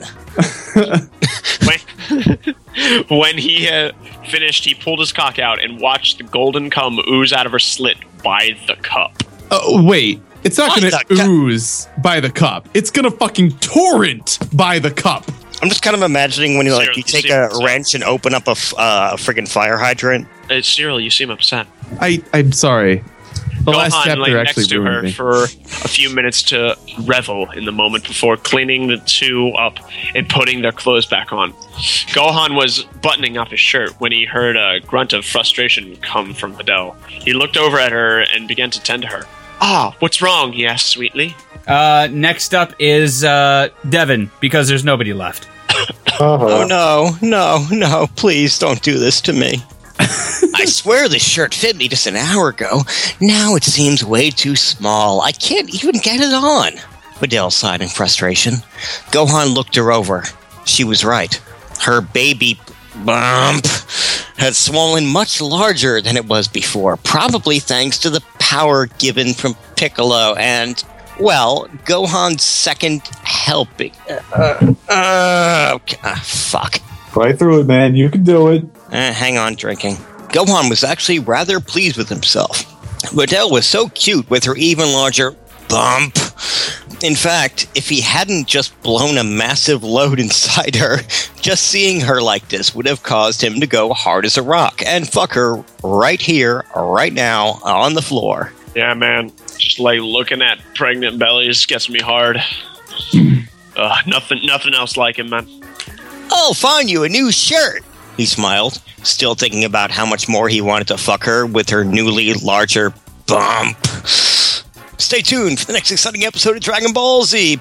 F: When, when he had finished, he pulled his cock out and watched the golden cum ooze out of her slit by the cup.
C: Oh wait, it's not
D: By
C: gonna
D: the cup.
C: ooze by the cup. It's gonna fucking torrent by the cup.
D: I'm just kind of imagining when you like
F: Cyril,
D: you
F: you
D: take
F: seem
D: a
F: upset.
D: wrench and open up a f- uh, friggin' fire hydrant.
F: Uh, Cyril, you seem upset.
C: I I'm sorry. The last
F: Gohan lay
C: chapter
F: next
C: actually
F: to
C: ruined
F: her
C: me.
F: for a few minutes to revel in the moment before cleaning the two up and putting their clothes back on. Gohan was buttoning up his shirt when he heard a grunt of frustration come from Videl. He looked over at her and began to tend to her. Ah, what's wrong? He asked sweetly.
A: Uh, next up is uh, Devin, because there's nobody left.
D: Oh no, no, no! Please don't do this to me. I swear this shirt fit me just an hour ago. Now it seems way too small. I can't even get it on. Videl sighed in frustration. Gohan looked her over. She was right. Her baby bump had swollen much larger than it was before, probably thanks to the power given from Piccolo and, well, Gohan's second helping. Uh, uh, okay. ah, fuck.
B: Fight through it, man. You can do it.
D: Eh, hang on, drinking. Gohan was actually rather pleased with himself. Videl was so cute with her even larger bump. In fact, if he hadn't just blown a massive load inside her, just seeing her like this would have caused him to go hard as a rock and fuck her right here, right now, on the floor.
F: Yeah, man. Just like looking at pregnant bellies gets me hard. uh, nothing, nothing else like it, man.
D: I'll find you a new shirt, he smiled, still thinking about how much more he wanted to fuck her with her newly larger bump. Stay tuned for the next exciting episode of Dragon Ball Z.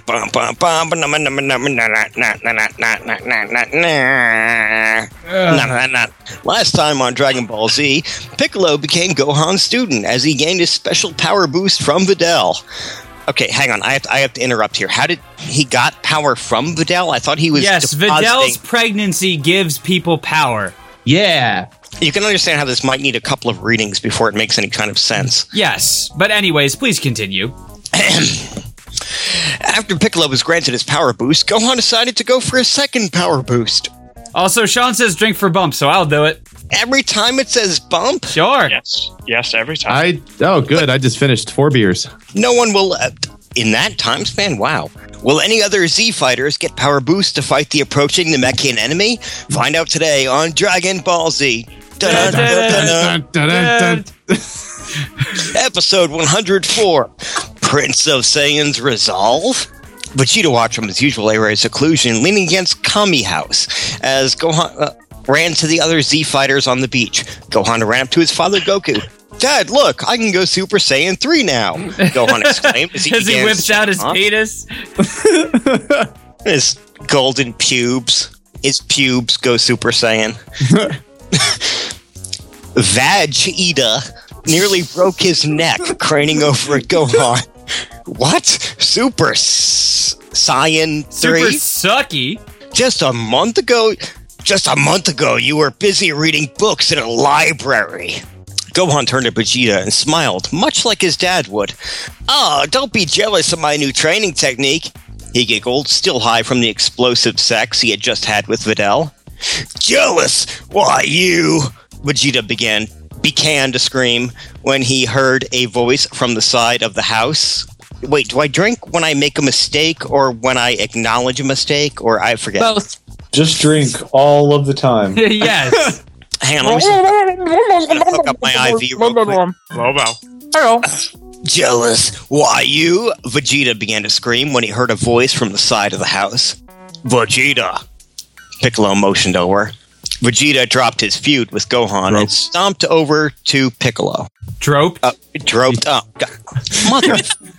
D: Last time on Dragon Ball Z, Piccolo became Gohan's student as he gained his special power boost from Videl. Okay, hang on. I have to, I have to interrupt here. How did he got power from Videl? I thought he was
A: Yes,
D: depositing-
A: Videl's pregnancy gives people power.
C: Yeah.
D: You can understand how this might need a couple of readings before it makes any kind of sense.
A: Yes, but anyways, please continue.
D: After Piccolo was granted his power boost, Gohan decided to go for a second power boost.
A: Also, Sean says drink for bump, so I'll do it.
D: Every time it says bump,
A: Sure.
F: Yes, yes, every time.
C: I oh good. I just finished four beers.
D: no one will... Uh, in that time span? Wow. Will any other Z fighters get power boost to fight the approaching Namekian enemy? Find out today on Dragon Ball Z. Dun, dun, dun, dun, dun. Episode one hundred four, Prince of Saiyan's Resolve. Vegeta watched from his usual area of seclusion, leaning against Kami House, as Gohan uh, ran to the other Z fighters on the beach. Gohan ran up to his father Goku. Dad, look, I can go Super Saiyan three now, Gohan exclaimed as he,
A: As he
D: began
A: whips
D: to-
A: out his
D: Huh?
A: penis.
D: His golden pubes. His pubes go Super Saiyan. Vegeta nearly broke his neck craning over at Gohan. What? Super S- Saiyan
A: Super
D: three?
A: sucky.
D: Just a month ago, just a month ago, you were busy reading books in a library. Gohan turned to Vegeta and smiled, much like his dad would. Oh, don't be jealous of my new training technique, he giggled, still high from the explosive sex he had just had with Videl. Jealous? Why, you... Vegeta began, began to scream when he heard a voice from the side of the house. Wait, do I drink when I make a mistake or when I acknowledge a mistake? Or I forget.
B: Both. Just drink all of the time.
A: Yes.
D: Hang on, let me see. I'm gonna hook up my I V real quick.
F: Lobo.
D: Jealous? Why, you? Vegeta began to scream when he heard a voice from the side of the house. Vegeta. Piccolo motioned over. Vegeta dropped his feud with Gohan and stomped over to Piccolo.
A: Drope.
D: Uh, droped up. Mother.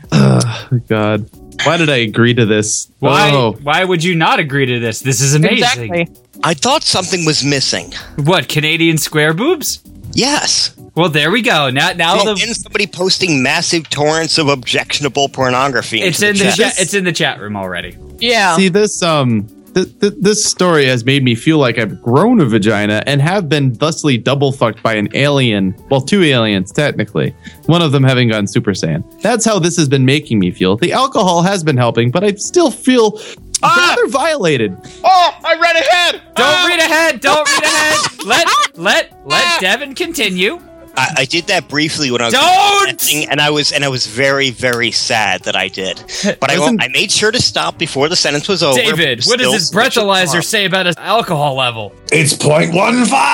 C: Oh, God. Why did I agree to this?
A: Why?
C: Oh.
A: Why would you not agree to this? This is amazing.
I: Exactly.
D: I thought something was missing.
A: What? Canadian square boobs?
D: Yes.
A: Well, there we go. Now, now
D: Well,
A: the
D: and somebody posting massive torrents of objectionable pornography.
A: it's
D: into
A: in
D: the
A: the
D: chat.
A: chat. It's in the chat room already.
I: Yeah.
C: See, this um th- th- this story has made me feel like I've grown a vagina and have been thusly double fucked by an alien. Well, two aliens technically. One of them having gone Super Saiyan. That's how this has been making me feel. The alcohol has been helping, but I still feel rather violated.
F: Oh, I read ahead.
A: Don't read ahead. Don't read ahead. Let let let Devin continue.
D: I, I did that briefly when I was
A: Don't!
D: presenting, and I was and I was very very sad that I did. But I,
C: Wasn't-
D: I made sure to stop before the sentence was over.
A: David, what does
D: Still
A: this
D: switching
A: breathalyzer
D: up.
A: say about his alcohol level?
B: It's point one five.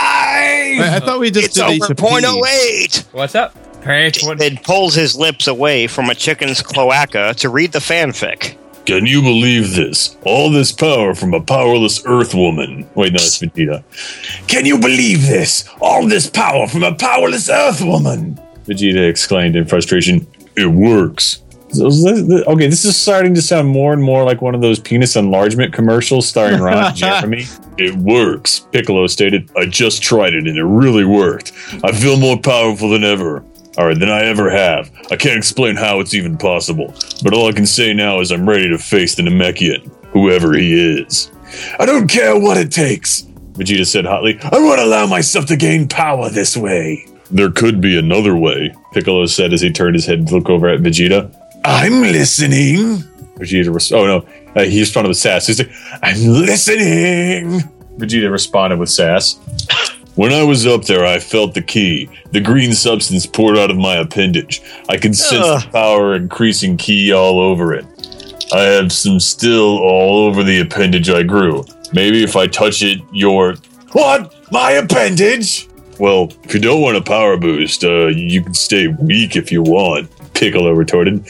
C: I, I thought we just
D: It's
C: did
D: over
C: H P.
D: point oh eight.
A: What's up? Great. What-
D: David pulls his lips away from a chicken's cloaca to read the fanfic.
B: Can you believe this? All this power from a powerless Earth woman. Wait, no, it's Vegeta. Can you believe this? All this power from a powerless Earth woman. Vegeta exclaimed in frustration. It works. So, okay, this is starting to sound more and more like one of those penis enlargement commercials starring Ron Jeremy. It works, Piccolo stated. I just tried it and it really worked. I feel more powerful than ever. Or than I ever have. I can't explain how it's even possible, but all I can say now is I'm ready to face the Namekian, whoever he is. I don't care what it takes, Vegeta said hotly. I won't allow myself to gain power this way. There could be another way, Piccolo said as he turned his head to look over at Vegeta. I'm listening. Vegeta res- Oh no, uh, he responded with sass. He's like, I'm listening. Vegeta responded with sass. When I was up there, I felt the key. The green substance poured out of my appendage. I could sense
D: Ugh.
B: the power increasing key all over it. I have some still all over the appendage I grew. Maybe if I touch it, your...
C: What? My appendage?
B: Well, if you don't want a power boost, uh, you can stay weak if you want, Piccolo retorted.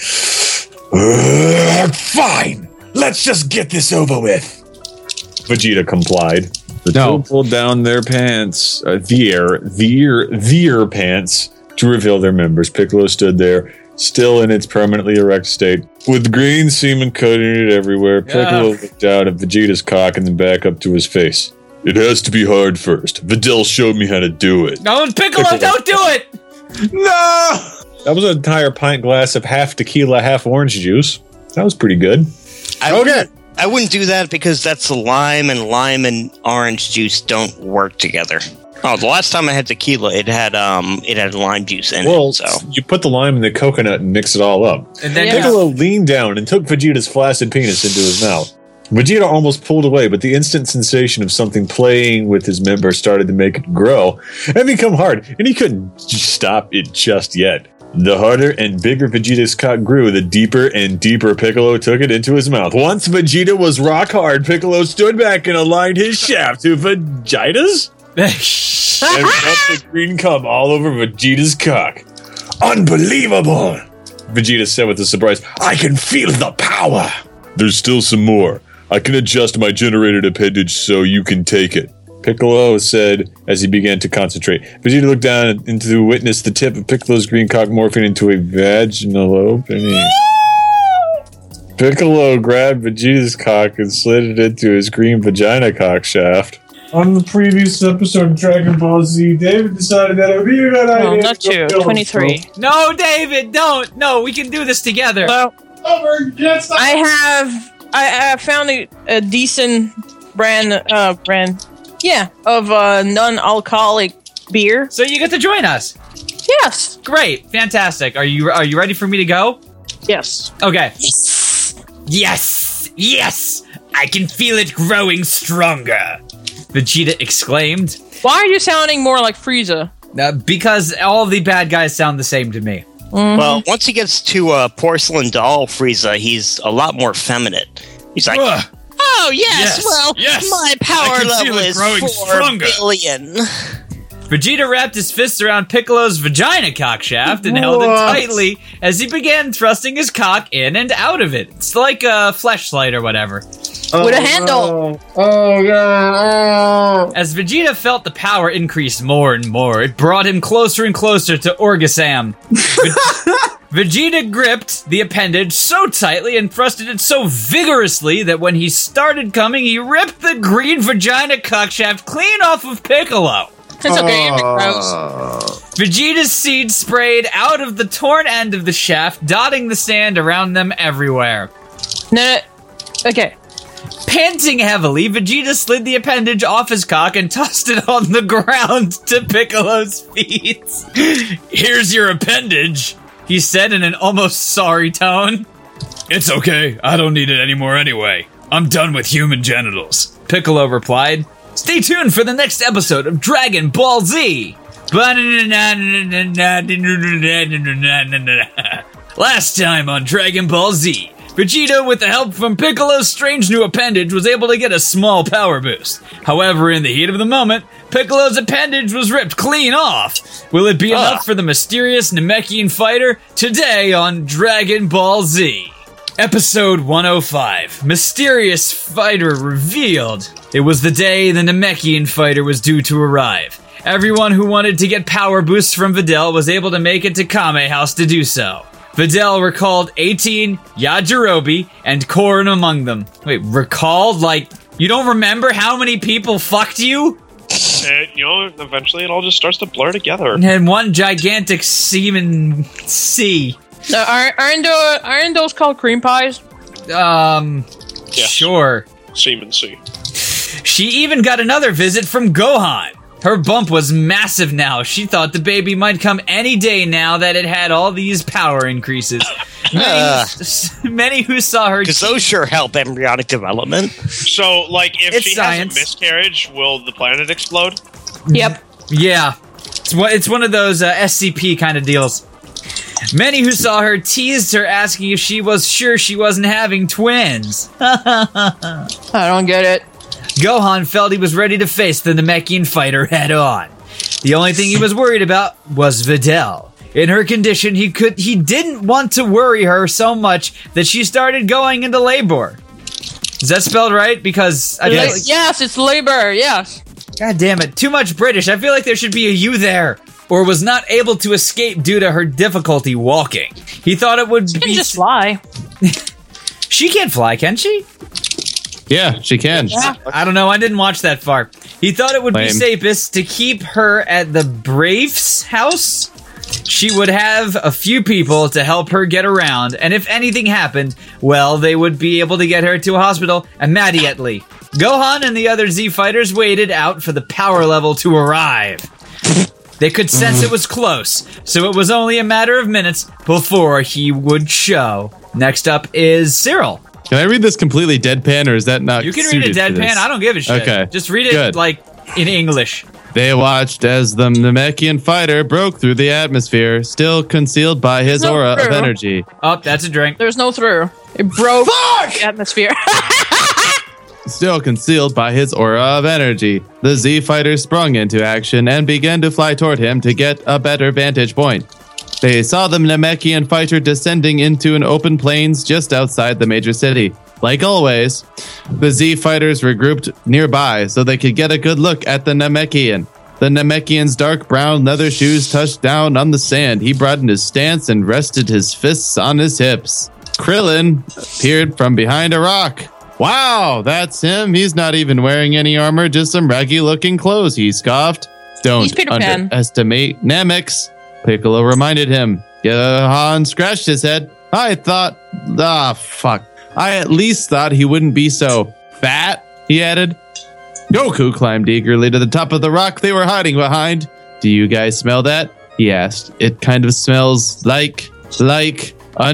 C: Uh, fine. Let's just get this over with.
B: Vegeta complied. The
A: No.
B: two pulled down their pants, uh, their, their, their pants to reveal their members. Piccolo stood there, still in its permanently erect state, with green semen coating it everywhere. Piccolo
A: Ugh.
B: looked down at Vegeta's cock and then back up to his face. It has to be hard first. Videl showed me how to do it.
A: No, Piccolo,
B: Piccolo.
A: don't do it!
C: No!
B: That was an entire pint glass of half tequila, half orange juice. That was pretty good.
D: I
C: Okay.
D: wouldn't, I wouldn't do that because that's lime, and lime and orange juice don't work together. Oh, the last time I had tequila, it had um, it had lime juice in
B: Well,
D: it. So
B: you put the lime in the coconut and mix it all up.
A: And then
I: Yeah.
B: Piccolo leaned down and took Vegeta's flaccid penis into his mouth. Vegeta almost pulled away, but the instant sensation of something playing with his member started to make it grow and become hard, and he couldn't j- stop it just yet. The harder and bigger Vegeta's cock grew, the deeper and deeper Piccolo took it into his mouth. Once Vegeta was rock hard, Piccolo stood back and aligned his shaft to Vegeta's and rubbed the green cum all over Vegeta's cock.
C: Unbelievable!
B: Vegeta said with a surprise,
C: I can feel the power.
B: "There's still some more. I can adjust my generated appendage so you can take it," Piccolo said as he began to concentrate. Vegeta looked down into to witness the tip of Piccolo's green cock morphing into a vaginal opening. Piccolo grabbed Vegeta's cock and slid it into his green vagina cock shaft. On the previous episode of Dragon Ball Z, David decided that it would be a good idea.
I: No, not
B: to
I: two.
B: kill
I: twenty-three.
A: No, David, don't! No, we can do this together.
I: Well,
B: himself. Yes,
I: I have I, I found a, a decent brand uh brand yeah of uh non-alcoholic beer.
A: So you get to join us.
I: Yes.
A: Great, fantastic. Are you are you ready for me to go?
I: Yes.
A: Okay.
H: Yes! Yes! I can feel it growing stronger.
A: Vegeta exclaimed.
I: Why are you sounding more like Frieza?
A: Uh, because all the bad guys sound the same to me.
D: well, once he gets to uh, porcelain doll Frieza, he's a lot more feminine. He's like,
H: Ugh.
D: "Oh yes,
H: Yes,
D: well,
H: yes.
D: my
H: I
D: power
H: can feel
D: level
H: it
D: is
H: growing
D: four
H: stronger."
D: billion."
A: Vegeta wrapped his fists around Piccolo's vagina cock shaft and held it tightly as he began thrusting his cock in and out of it. It's like a fleshlight or whatever.
I: With a handle.
B: Oh, God.
A: As Vegeta felt the power increase more and more, it brought him closer and closer to Orgasam. Ve- Vegeta gripped the appendage so tightly and thrusted it so vigorously that when he started coming, he ripped the green vagina cockshaft clean off of Piccolo.
I: It's okay. It grows.
A: Vegeta's seed sprayed out of the torn end of the shaft, dotting the sand around them everywhere.
I: No, no. Okay.
A: Panting heavily, Vegeta slid the appendage off his cock and tossed it on the ground to Piccolo's feet.
H: Here's your appendage.
A: He said in an almost sorry tone.
H: It's okay. I don't need it anymore anyway. I'm done with human genitals.
A: Piccolo replied. Stay tuned for the next episode of Dragon Ball Z. Last time on Dragon Ball Z, Vegeta, with the help from Piccolo's strange new appendage, was able to get a small power boost. However, in the heat of the moment, Piccolo's appendage was ripped clean off. Will it be enough for the mysterious Namekian fighter? Today on Dragon Ball Z. Episode one oh five. Mysterious fighter revealed. It was the day the Namekian fighter was due to arrive. Everyone who wanted to get power boosts from Videl was able to make it to Kame House to do so. Videl recalled eighteen, Yajirobe, and Korrin among them. Wait, recalled? Like, you don't remember how many people fucked you?
F: And, you know, eventually it all just starts to blur together.
A: And one gigantic semen sea.
I: No, aren't, aren't, those, aren't those called cream pies?
A: Um,
F: Yes.
A: sure.
F: Seaman C.
A: She even got another visit from Gohan. Her bump was massive now. She thought the baby might come any day now that it had all these power increases. Many, many who saw her...
D: Because those sure help embryonic development.
F: So, like, if
A: It's
F: she
A: science.
F: has a miscarriage, will the planet explode?
I: Yep.
A: Yeah. It's one, it's one of those uh, S C P kind of deals. Many who saw her teased her, asking if she was sure she wasn't having twins.
I: I don't get it.
A: Gohan felt he was ready to face the Namekian fighter head on. The only thing he was worried about was Videl. In her condition, he could he didn't want to worry her so much that she started going into labor. Is that spelled right? Because I feel
I: Like-
A: like,
I: yes, it's labor. Yes.
A: God damn it, too much British. I feel like there should be a U there. Or was not able to escape due to her difficulty walking. He thought it would
I: You
A: be
I: can just fly.
A: She can't fly, can she?
J: Yeah, she can.
I: Yeah.
A: I don't know. I didn't watch that far. He thought it would be
J: Lame.
A: safest to keep her at the Braves house. She would have a few people to help her get around, and if anything happened, well, they would be able to get her to a hospital immediately. Gohan and the other Z fighters waited out for the power level to arrive. They could sense it was close, so it was only a matter of minutes before he would show. Next up is Cyril.
J: Can I read this completely deadpan, or is that not
A: You can read it
J: suited for
A: deadpan.
J: this?
A: I don't give a shit.
J: Okay.
A: Just read it
J: Good.
A: like in English.
J: They watched as the Namekian fighter broke through the atmosphere, still concealed by his
I: No,
J: aura of
I: true.
J: energy.
A: Oh, that's a drink.
I: There's no through. It broke the atmosphere.
J: Still concealed by his aura of energy, the Z fighter sprung into action and began to fly toward him to get a better vantage point. They saw the Namekian fighter descending into an open plains just outside the major city. Like always, the Z fighters regrouped nearby so they could get a good look at the Namekian. The Namekian's dark brown leather shoes touched down on the sand. He broadened his stance and rested his fists on his hips. Krillin appeared from behind a rock. Wow, that's him. He's not even wearing any armor, just some raggy-looking clothes, he scoffed. Don't
I: He's Peter Pan.
J: underestimate Namex, Piccolo reminded him. Gohan scratched his head. I thought... Ah, fuck. I at least thought he wouldn't be so fat, he added. Goku climbed eagerly to the top of the rock they were hiding behind. Do you guys smell that? He asked. It kind of smells like... like...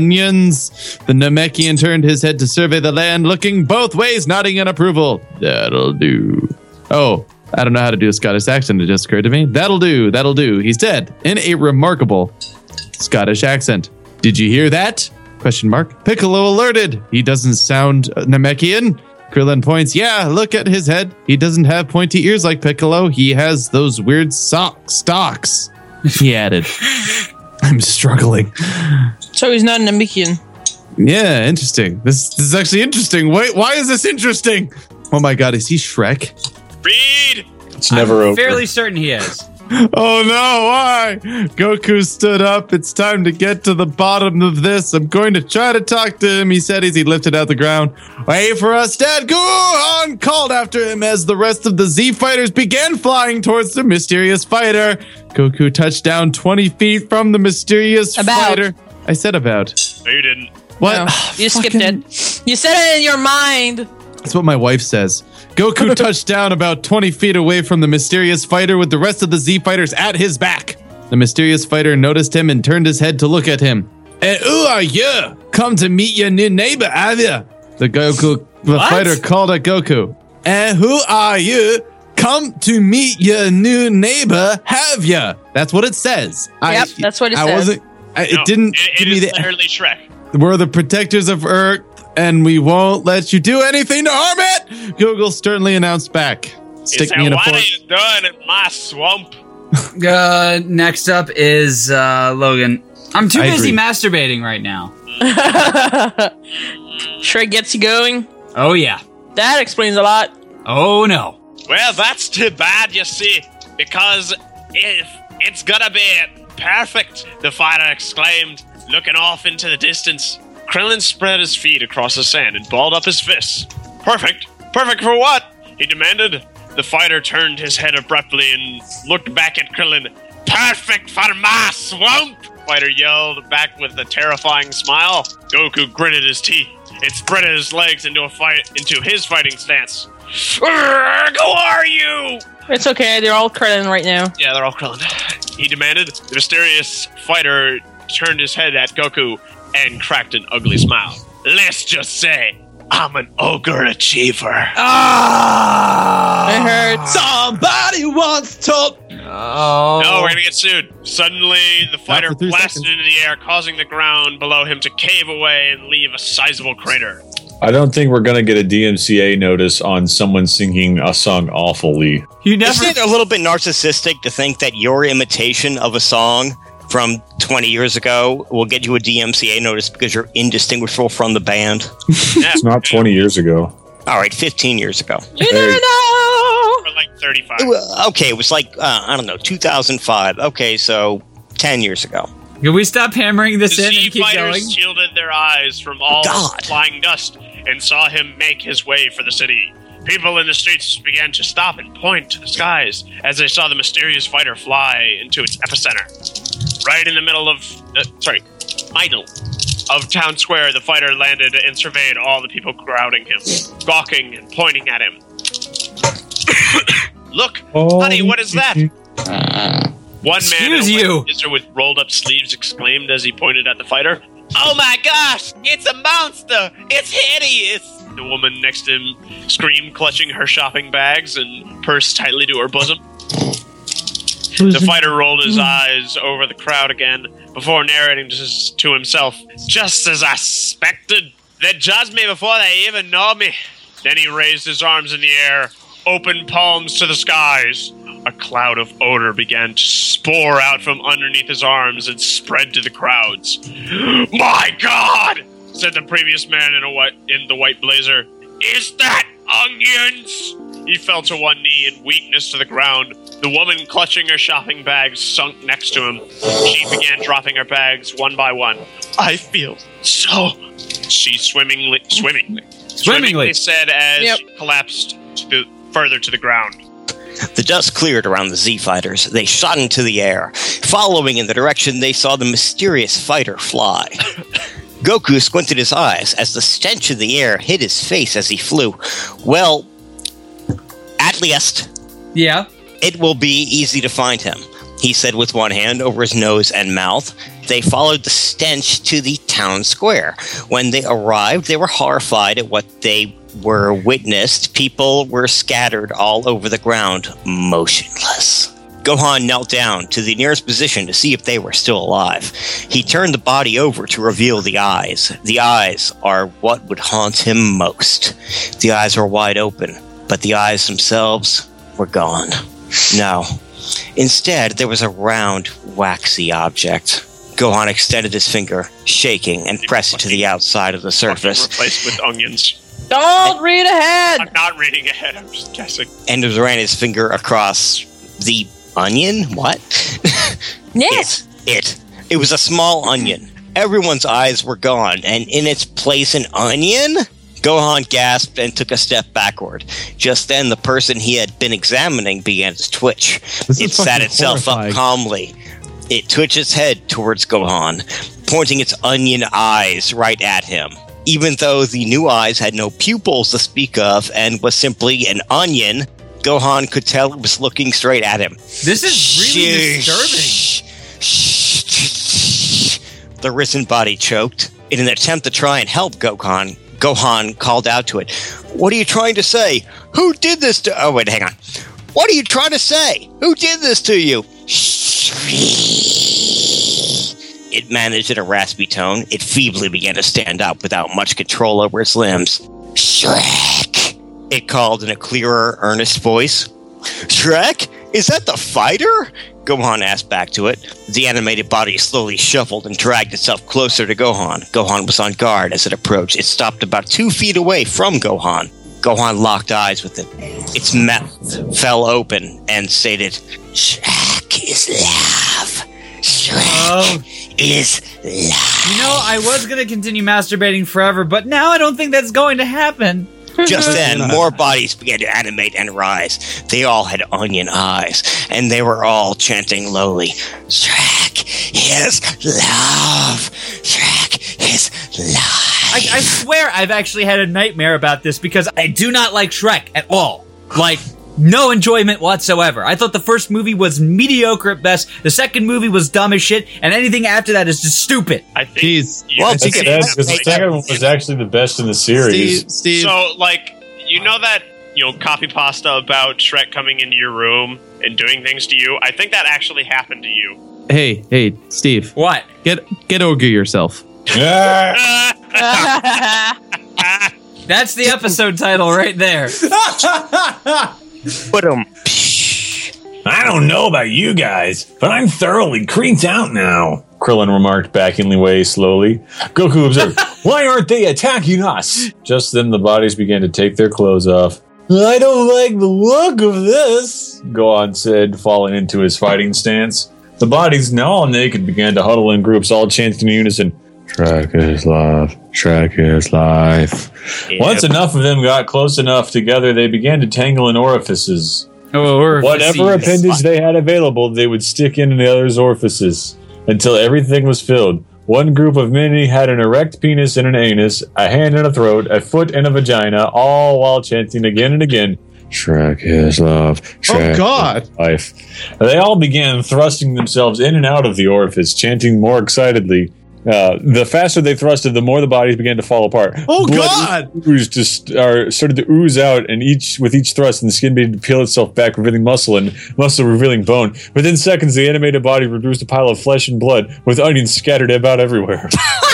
J: onions. The Namekian turned his head to survey the land, looking both ways, nodding in approval. That'll do. Oh, I don't know how to do a Scottish accent. It just occurred to me. That'll do. That'll do. He said in a remarkable Scottish accent. Did you hear that? Question mark. Piccolo alerted. He doesn't sound uh, Namekian. Krillin points. Yeah, look at his head. He doesn't have pointy ears like Piccolo. He has those weird sock stalks. He added. I'm struggling.
I: So he's not an Namekian.
J: Yeah, interesting. This, this is actually interesting. Wait, why is this interesting? Oh my god, is he Shrek?
F: Read!
B: It's never
A: I'm
B: over.
A: fairly certain he is.
J: Oh no, why? Goku stood up. It's time to get to the bottom of this. I'm going to try to talk to him, he said as he lifted out the ground. Wait for us, Dad. Gohan called after him as the rest of the Z fighters began flying towards the mysterious fighter. Goku touched down twenty feet from the mysterious
I: About.
J: fighter. I said about.
F: No, you didn't.
J: What?
I: No, you skipped
J: Fucking-
I: it. You said it in your mind.
J: That's what my wife says. Goku touched down about twenty feet away from the mysterious fighter with the rest of the Z fighters at his back. The mysterious fighter noticed him and turned his head to look at him. And who are you? Come to meet your new neighbor, have you? The Goku, the
A: What?
J: fighter called at Goku. And who are you? Come to meet your new neighbor, have you? That's what it says.
I: Yep, that's what it
J: I
I: says.
J: wasn't. I,
F: No,
J: it didn't
F: It,
J: give
F: it
J: me
F: is
J: the.
F: literally Shrek.
J: We're the protectors of Earth, and we won't let you do anything to harm it, Google sternly announced back. Stick
F: He
J: me
F: said,
J: in a
F: what
J: fork.
F: are you doing in my swamp?
A: Uh, next up is uh, Logan. I'm too
J: I
A: busy
J: agree.
A: masturbating right now.
I: Shrek gets you going.
A: Oh yeah.
I: That explains a lot.
A: Oh no.
F: Well, that's too bad, you see, because if it's gonna be perfect, the fighter exclaimed, looking off into the distance. Krillin spread his feet across the sand and balled up his fists. Perfect? Perfect for what? He demanded. The fighter turned his head abruptly and looked back at Krillin. Perfect for my swamp! Fighter yelled back with a terrifying smile. Goku gritted his teeth and spread his legs into a fight into his fighting stance. Urgh, who are you?
I: It's okay. They're all Krillin right now.
F: Yeah, they're all Krillin. He demanded. The mysterious fighter turned his head at Goku and cracked an ugly smile. Let's just say, I'm an ogre achiever.
A: Ah!
I: It hurts.
C: Somebody once told.
A: Oh.
F: No, we're gonna get sued. Suddenly, the fighter
J: for three
F: blasted
J: seconds.
F: into the air, causing the ground below him to cave away and leave a sizable crater.
B: I don't think we're going to get a D M C A notice on someone singing a song awfully.
A: You never.
D: Isn't it a little bit narcissistic to think that your imitation of a song from twenty years ago will get you a D M C A notice because you're indistinguishable from the band?
F: Yeah,
B: It's not twenty years ago.
D: All right, fifteen years ago.
I: You never know.
F: for like thirty-five.
D: It wa- Okay, it was like, uh, I don't know, two thousand five. Okay, so ten years ago.
A: Can we stop hammering this
F: The
A: in
F: Z
A: and keep
F: fighters
A: going?
F: shielded their eyes from all
D: God.
F: flying dust and saw him make his way for the city. People in the streets began to stop and point to the skies as they saw the mysterious fighter fly into its epicenter. Right in the middle of, uh, sorry, idle of town square, the fighter landed and surveyed all the people crowding him, gawking and pointing at him. Look, honey, what is that? One man in
A: Excuse
F: a
A: you.
F: white blazer with rolled up sleeves exclaimed as he pointed at the fighter. Oh my gosh, it's a monster! It's hideous! The woman next to him screamed, clutching her shopping bags and pursed tightly to her bosom. The fighter rolled his eyes over the crowd again before narrating to, to himself, just as I suspected. They judged me before they even know me. Then he raised his arms in the air, open palms to the skies. A cloud of odor began to spore out from underneath his arms and spread to the crowds. My God! Said the previous man in a white in the white blazer. Is that onions? He fell to one knee in weakness to the ground. The woman clutching her shopping bags sunk next to him. She began dropping her bags one by one. I feel so. She swimmingly, swimmingly,
A: Swimmingly.
F: said as
I: Yep.
F: she collapsed to the, further to the ground.
D: The dust cleared around the Z fighters. They shot into the air. Following in the direction they saw the mysterious fighter fly. Goku squinted his eyes as the stench in the air hit his face as he flew. Well, at least
A: Yeah.
D: it will be easy to find him, he said with one hand over his nose and mouth. They followed the stench to the town square. When they arrived, they were horrified at what they were witnessed. People were scattered all over the ground, motionless. Gohan knelt down to the nearest position to see if they were still alive. He turned the body over to reveal the eyes. The eyes are what would haunt him most. The eyes were wide open, but the eyes themselves were gone. No. Instead, there was a round, waxy object. Gohan extended his finger, shaking, and pressed it to the outside of the surface.
F: Replaced with onions.
I: Don't read ahead.
F: I'm not reading ahead. I'm just guessing.
D: And ran his finger across the onion? What?
I: Yes.
D: It. It. It was a small onion. Everyone's eyes were gone, and in its place, an onion? Gohan gasped and took a step backward. Just then, the person he had been examining began to twitch.
J: This
D: It
J: is
D: sat
J: fucking
D: itself
J: horrifying.
D: up calmly. It twitched its head towards Gohan, pointing its onion eyes right at him. Even though the new eyes had no pupils to speak of and was simply an onion, Gohan could tell it was looking straight at him.
A: This is really disturbing.
D: disturbing. The risen body choked. In an attempt to try and help Gohan, Gohan called out to it, "What are you trying to say? Who did this to—" Oh, wait, hang on. What are you trying to say? Who did this to you? It managed in a raspy tone. It feebly began to stand up without much control over its limbs. Shrek! It called in a clearer, earnest voice. Shrek? Is that the fighter? Gohan asked back to it. The animated body slowly shuffled and dragged itself closer to Gohan. Gohan was on guard as it approached. It stopped about two feet away from Gohan. Gohan locked eyes with it. Its mouth fell open and stated, Shrek is love. Shrek
A: Oh.
D: is love.
A: You know, I was going to continue masturbating forever, but now I don't think that's going to happen.
D: Just then, more bodies began to animate and rise. They all had onion eyes, and they were all chanting lowly, Shrek is love. Shrek is love.
A: I, I swear I've actually had a nightmare about this because I do not like Shrek at all. Like, no enjoyment whatsoever. I thought the first movie was mediocre at best, the second movie was dumb as shit, and anything after that is just stupid.
F: I think.
J: Jeez.
F: you-
D: Well,
F: I think
D: because
F: it
B: That's
F: has,
B: because the
F: like-
B: second one was actually the best in the series.
J: Steve, Steve.
F: So, like, you know that you know, copy pasta about Shrek coming into your room and doing things to you. I think that actually happened to you.
J: Hey, hey, Steve.
A: What?
J: Get get ogre yourself.
A: That's the episode title right there.
D: Put him.
C: I don't know about you guys, but I'm thoroughly creeped out now.
B: Krillin remarked, backing away slowly. Goku observed, why aren't they attacking us? Just then the bodies began to take their clothes off. I don't like the look of this, Gohan said, falling into his fighting stance. The bodies, now all naked, began to huddle in groups, all chanting in unison, Shrek is love, Shrek is life. Yep. Once enough of them got close enough together, they began to tangle in orifices.
A: Oh, orifices.
B: Whatever appendage they had available, they would stick in the other's orifices until everything was filled. One group of many had an erect penis and an anus, a hand and a throat, a foot and a vagina, all while chanting again and again, Shrek is love, Shrek
J: oh God.
B: is life. They all began thrusting themselves in and out of the orifice, chanting more excitedly. Uh, the faster they thrusted, the more the bodies began to fall apart.
J: Oh
B: Blood
J: God!
B: Ooze just uh, started to ooze out, and each with each thrust, and the skin began to peel itself back, revealing muscle, and muscle revealing bone. Within seconds, the animated body reduced a pile of flesh and blood, with onions scattered about everywhere.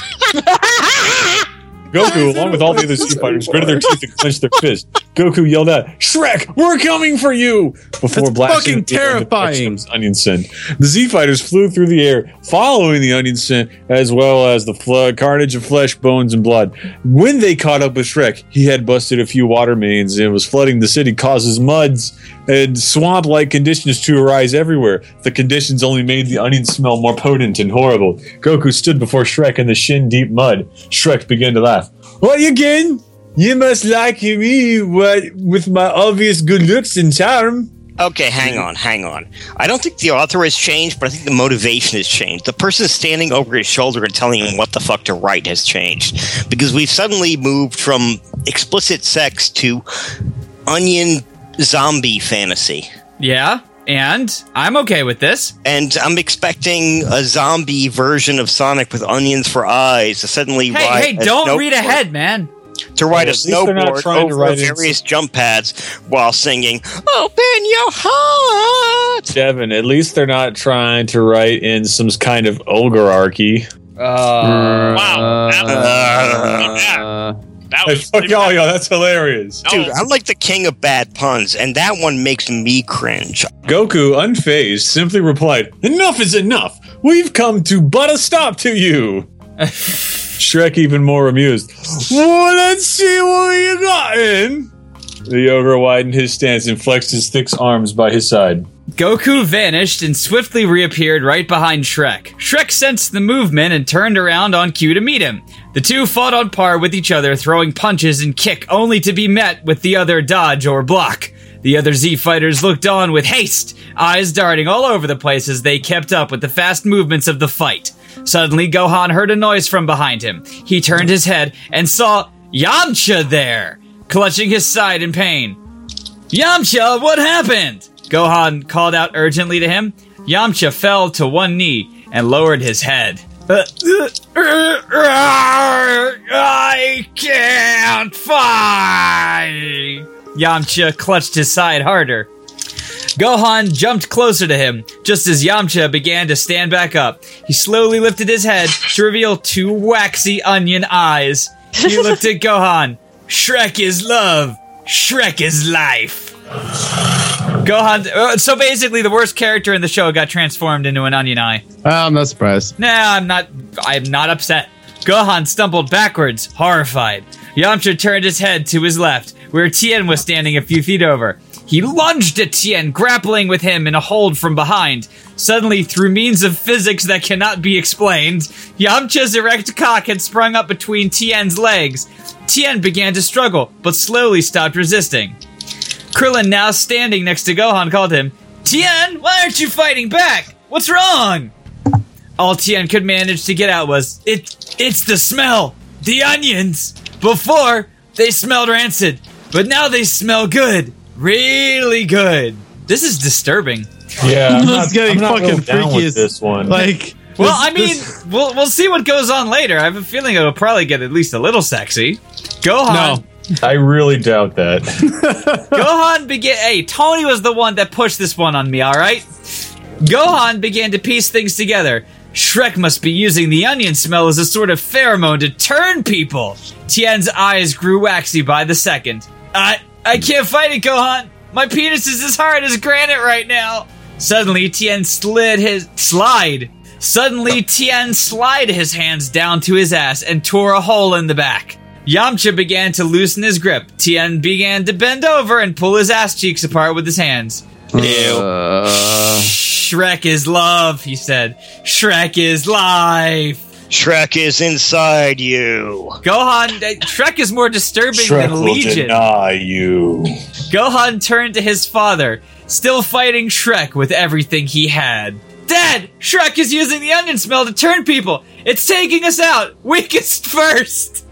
B: Goku, along with all the other Z Fighters, gritted their teeth and clenched their fists. Goku yelled out, Shrek, we're coming for you! Before
J: That's
B: blasting
J: fucking terrifying.
B: the onion scent. The Z Fighters flew through the air, following the onion scent, as well as the fl- carnage of flesh, bones, and blood. When they caught up with Shrek, he had busted a few water mains and was flooding the city, causes muds and swamp-like conditions to arise everywhere. The conditions only made the onion smell more potent and horrible. Goku stood before Shrek in the shin-deep mud. Shrek began to laugh. What again? You must like me what, with my obvious good looks and charm.
D: Okay, hang on, hang on. I don't think the author has changed, but I think the motivation has changed. The person standing over his shoulder and telling him what the fuck to write has changed. Because we've suddenly moved from explicit sex to onion zombie fantasy.
A: Yeah, and I'm okay with this.
D: And I'm expecting a zombie version of Sonic with onions for eyes to suddenly
A: Hey,
D: ride
A: hey,
D: a
A: don't read
D: snowboard-
A: ahead, man.
D: To ride
B: Well,
D: a
B: at least they're not
D: snowboard
B: trying to
D: over
B: write in
D: various
B: some-
D: jump pads while singing, Open Your Heart!
B: Devin, at least they're not trying to write in some kind of oligarchy.
A: Uh,
F: Wow. That was,
J: Uh,
F: that
B: Hey,
F: was
B: fuck y'all, yo, that's hilarious.
D: Dude, I'm like the king of bad puns, and that one makes me cringe.
B: Goku, unfazed, simply replied, Enough is enough! We've come to but a stop to you! Shrek, even more amused, Well, let's see what you got in! The ogre widened his stance and flexed his thick arms by his side.
A: Goku vanished and swiftly reappeared right behind Shrek. Shrek sensed the movement and turned around on cue to meet him. The two fought on par with each other, throwing punches and kick only to be met with the other dodge or block. The other Z fighters looked on with haste, eyes darting all over the place as they kept up with the fast movements of the fight. Suddenly, Gohan heard a noise from behind him. He turned his head and saw Yamcha there, clutching his side in pain. Yamcha, what happened? Gohan called out urgently to him. Yamcha fell to one knee and lowered his head. I can't fight! Yamcha clutched his side harder. Gohan jumped closer to him, just as Yamcha began to stand back up. He slowly lifted his head to reveal two waxy onion eyes. He looked at Gohan. Shrek is love. Shrek is life. Gohan. Uh, so basically, the worst character in the show got transformed into an onion eye.
J: well, I'm not surprised.
A: Nah, I'm not. I'm not upset. Gohan stumbled backwards, horrified. Yamcha turned his head to his left, where Tien was standing a few feet over. He lunged at Tien, grappling with him in a hold from behind. Suddenly, through means of physics that cannot be explained, Yamcha's erect cock had sprung up between Tien's legs. Tien began to struggle, but slowly stopped resisting. Krillin, now standing next to Gohan, called him, Tien, why aren't you fighting back? What's wrong? All Tien could manage to get out was, it, it's the smell. The onions. Before, they smelled rancid, but now they smell good. Really good. This is disturbing.
B: Yeah, I'm
J: This
B: not,
J: is getting
B: I'm not
J: fucking
B: real down
J: freaky
B: with
J: as-
B: this one.
J: Like,
A: Well, I
J: this-
A: mean,
J: this-
A: we'll we'll see what goes on later. I have a feeling it'll probably get at least a little sexy. Gohan.
J: No.
B: I really doubt that.
A: Gohan began. Hey, Tony was the one that pushed this one on me, alright? Gohan began to piece things together. Shrek must be using the onion smell as a sort of pheromone to turn people. Tien's eyes grew waxy by the second. I I can't fight it, Gohan. My penis is as hard as granite right now. Suddenly, Tien slid his slide. Suddenly, Tien slid his hands down to his ass and tore a hole in the back. Yamcha began to loosen his grip. Tien began to bend over and pull his ass cheeks apart with his hands.
J: Uh,
A: Shrek is love, he said. Shrek is life.
D: Shrek is inside you.
A: Gohan, uh, Shrek is more disturbing
B: Shrek
A: than
B: will
A: Legion.
B: deny you.
A: Gohan turned to his father, still fighting Shrek with everything he had. Dad, Shrek is using the onion smell to turn people. It's taking us out. Weakest first.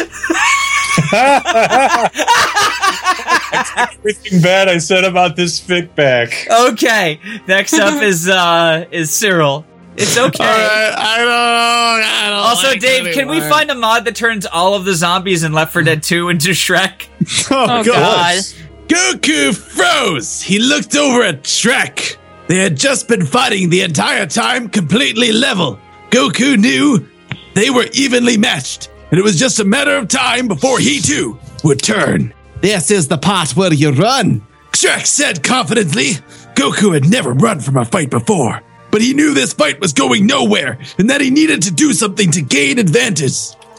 B: Everything bad I said about this fic back.
A: Okay, next up is uh is Cyril. It's okay.
J: all right, I don't know. I don't
A: Also,
J: like
A: Dave,
J: it
A: can we
J: anymore.
A: find a mod that turns all of the zombies in Left four Dead two into Shrek?
J: Oh,
I: Oh,
J: God.
I: God.
C: Goku froze. He looked over at Shrek. They had just been fighting the entire time, completely level. Goku knew they were evenly matched, and it was just a matter of time before he too would turn. This is the part where you run, Shrek said confidently. Goku had never run from a fight before, but he knew this fight was going nowhere and that he needed to do something to gain advantage.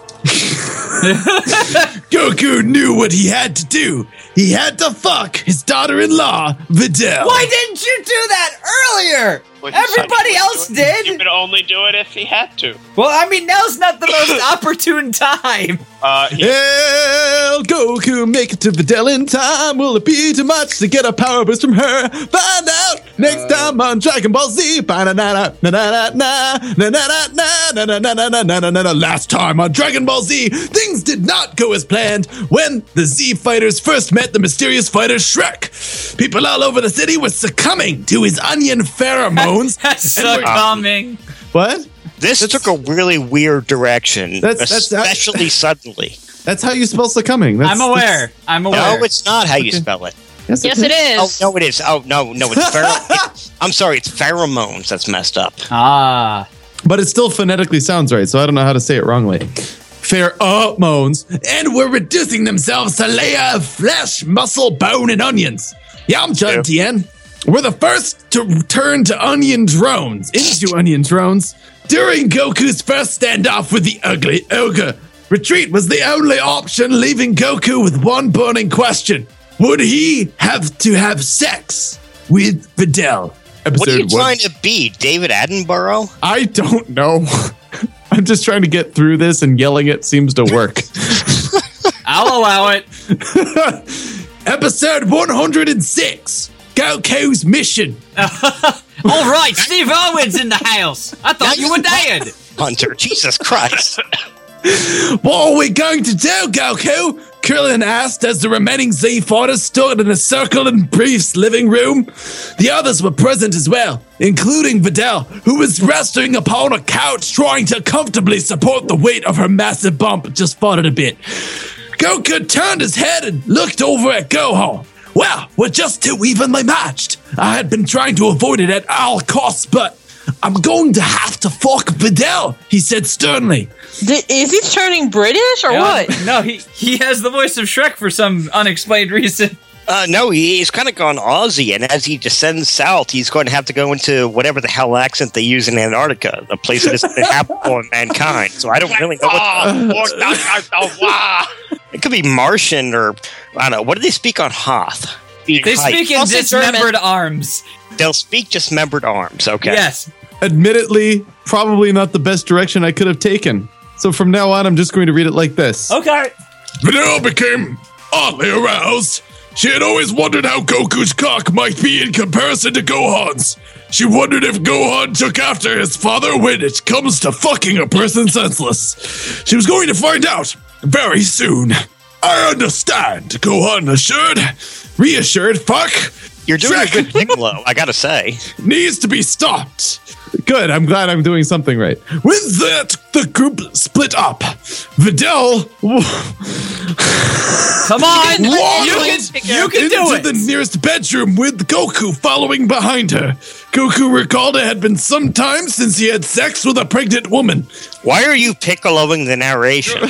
C: Goku knew what he had to do. He had to fuck his daughter-in-law, Videl.
A: Why didn't you do that earlier?
F: Well, he said
A: Everybody
F: he would
A: else
F: do it. He
A: did.
F: would only do it if he had to.
A: Well, I mean, now's not the most opportune time.
F: Uh, he,
J: Will Goku make it to Videl in time? Will it be too much to get a power boost from her? Find out next time on Dragon Ball Z. Last time on Dragon Ball Z, things did not go as planned when the Z fighters first met the mysterious fighter Shrek. People all over the city were succumbing to his onion pheromones.
A: That's
J: And
A: so
J: we're-
A: coming.
J: What?
D: This took a really weird direction,
J: That's- that's-
D: especially suddenly.
J: That's how you spell succumbing. That's,
A: I'm aware. I'm aware.
D: No, it's not how you spell it.
J: That's,
I: Yes, it
D: Oh,
I: is.
D: no, it is. Oh, no, no, it's pher- I'm sorry, it's pheromones that's messed up.
A: Ah.
J: But it still phonetically sounds right, so I don't know how to say it wrongly. Pheromones.
C: And were reducing themselves to layer of flesh, muscle, bone, and onions. Yamcha and Tien were the first to turn to onion drones, into onion drones, during Goku's first standoff with the ugly ogre. Retreat was the only option, leaving Goku with one burning question. Would he have to have sex with Videl?
D: What are you
J: Episode one.
D: trying to be, David Attenborough?
J: I don't know. I'm just trying to get through this, and yelling it seems to work.
A: I'll allow it.
C: Episode one hundred six. Goku's mission.
A: All right, Steve Irwin's in the house. I thought you were dead.
D: Hunter, Jesus Christ.
C: What are we going to do, Goku? Krillin asked as the remaining Z fighters stood in a circle in Brief's living room. The others were present as well, including Videl, who was resting upon a couch trying to comfortably support the weight of her massive bump, just farted a bit. Goku turned his head and looked over at Gohan. Well, we're just too evenly matched. I had been trying to avoid it at all costs, but I'm going to have to fuck Videl, he said sternly.
I: D- is he turning British or
A: Yeah,
I: what?
A: No, he, he has the voice of Shrek for some unexplained reason.
D: Uh, no, he, he's kind of gone Aussie, and as he descends south, he's going to have to go into whatever the hell accent they use in Antarctica, a place that isn't habitable in mankind. So I don't really know what. It could be Martian or I don't know. What do they speak on Hoth?
A: They speak in
I: Also
A: dismembered
I: German.
A: arms.
D: They'll speak dismembered arms. Okay.
A: Yes.
J: Admittedly, probably not the best direction I could have taken. So from now on, I'm just going to read it like this.
A: Okay.
C: Videl became oddly aroused. She had always wondered how Goku's cock might be in comparison to Gohan's. She wondered if Gohan took after his father when it comes to fucking a person senseless. She was going to find out very soon. I understand, Gohan assured. Reassured, fuck.
D: You're doing
C: Shrek
D: a good Piccolo, I gotta say.
C: needs to be stopped. Good. I'm glad I'm doing something right. With that, the group split up. Videl.
A: Come on,
C: walked
A: you can, you can do
C: into
A: it.
C: the nearest bedroom with Goku following behind her. Goku recalled it had been some time since he had sex with a pregnant woman.
D: Why are you piccoloing the narration?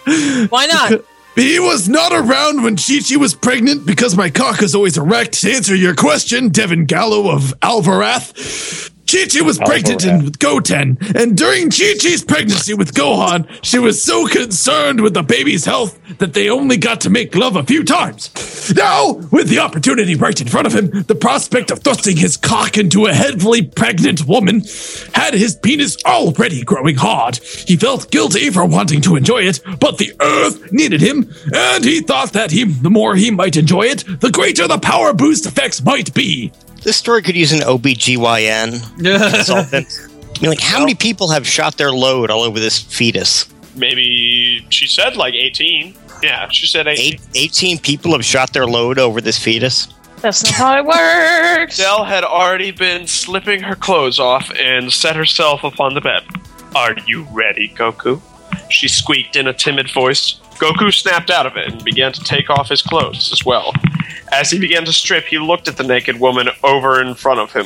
I: Why not?
C: He was not around when Chi-Chi was pregnant because my cock is always erect. To answer your question, Devin Gallo of Alvarath. Chi-Chi was pregnant in, with Goten, and during Chi-Chi's pregnancy with Gohan, she was so concerned with the baby's health that they only got to make love a few times. Now, with the opportunity right in front of him, the prospect of thrusting his cock into a heavily pregnant woman had his penis already growing hard. He felt guilty for wanting to enjoy it, but the Earth needed him, and he thought that he, the more he might enjoy it, the greater the power boost effects might be.
D: This story could use an O B G Y N consultant. I mean, like, how many people have shot their load all over this fetus?
F: Maybe she said like eighteen. Yeah, she said eighteen.
D: Eight, eighteen people have shot their load over this fetus.
I: That's not how it works.
F: Dell had already been slipping her clothes off and set herself upon the bed. Are you ready, Goku? She squeaked in a timid voice. Goku snapped out of it and began to take off his clothes as well. As he began to strip, he looked at the naked woman over in front of him.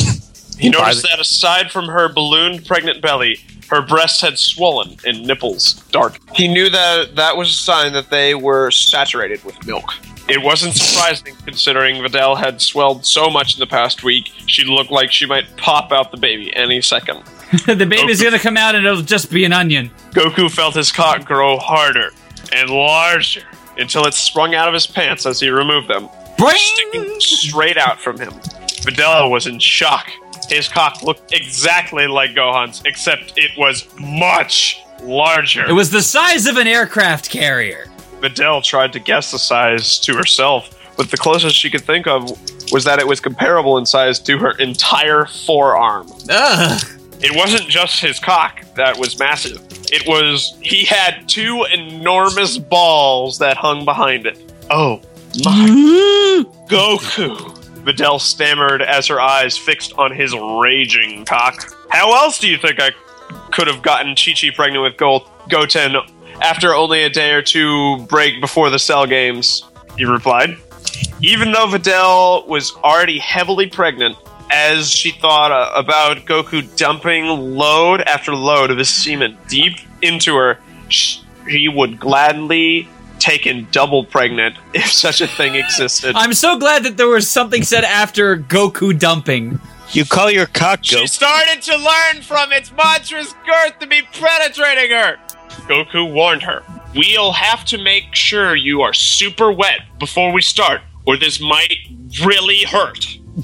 F: He noticed that aside from her ballooned pregnant belly, her breasts had swollen and nipples dark. He knew that that was a sign that they were saturated with milk. It wasn't surprising, considering Videl had swelled so much in the past week, she looked like she might pop out the baby any second.
A: The baby's gonna come out and it'll just be an onion.
F: Goku felt his cock grow harder and larger until it sprung out of his pants as he removed them, sticking straight out from him. Videl was in shock. His cock looked exactly like Gohan's, except it was much larger.
A: It was the size of an aircraft carrier.
F: Videl tried to guess the size to herself, but the closest she could think of was that it was comparable in size to her entire forearm.
A: Ugh.
F: It wasn't just his cock that was massive. It was, he had two enormous balls that hung behind it. Oh my. Goku! Videl stammered as her eyes fixed on his raging cock. How else do you think I could have gotten Chi-Chi pregnant with Go- Goten after only a day or two break before the Cell Games? He replied. Even though Videl was already heavily pregnant, as she thought uh, about Goku dumping load after load of his semen deep into her, she would gladly take in double pregnant if such a thing existed.
A: I'm so glad that there was something said after Goku dumping.
D: You call your cock Goku?
F: She started to learn from its monstrous girth to be penetrating her. Goku warned her, "We'll have to make sure you are super wet before we start, or this might really hurt."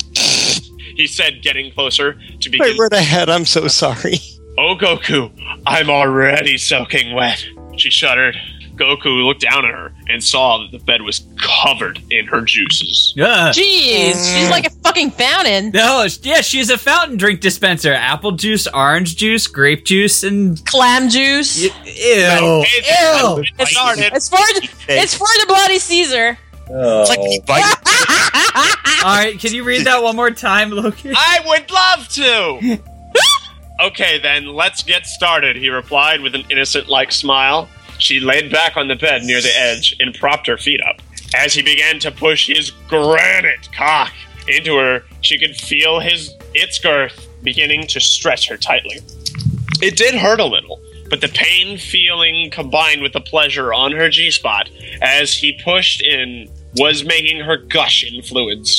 F: He said, getting closer to begin.
D: I read ahead, I'm so sorry.
F: Oh, Goku, I'm already soaking wet. She shuddered. Goku looked down at her and saw that the bed was covered in her juices.
A: Yeah.
I: Jeez, she's like a fucking fountain.
A: No, yeah, she's a fountain drink dispenser. Apple juice, orange juice, grape juice, and
I: clam juice.
A: Y- ew.
F: Okay,
A: Ew.
I: It's,
F: started.
I: it's for the, it's for the bloody Caesar.
D: It's like he bites.
A: All right, can you read that one more time, Loki?
F: I would love to! Okay, then, let's get started, he replied with an innocent-like smile. She laid back on the bed near the edge and propped her feet up. As he began to push his granite cock into her, she could feel his its girth beginning to stretch her tightly. It did hurt a little, but the pain feeling combined with the pleasure on her G-spot as he pushed in was making her gush in fluids.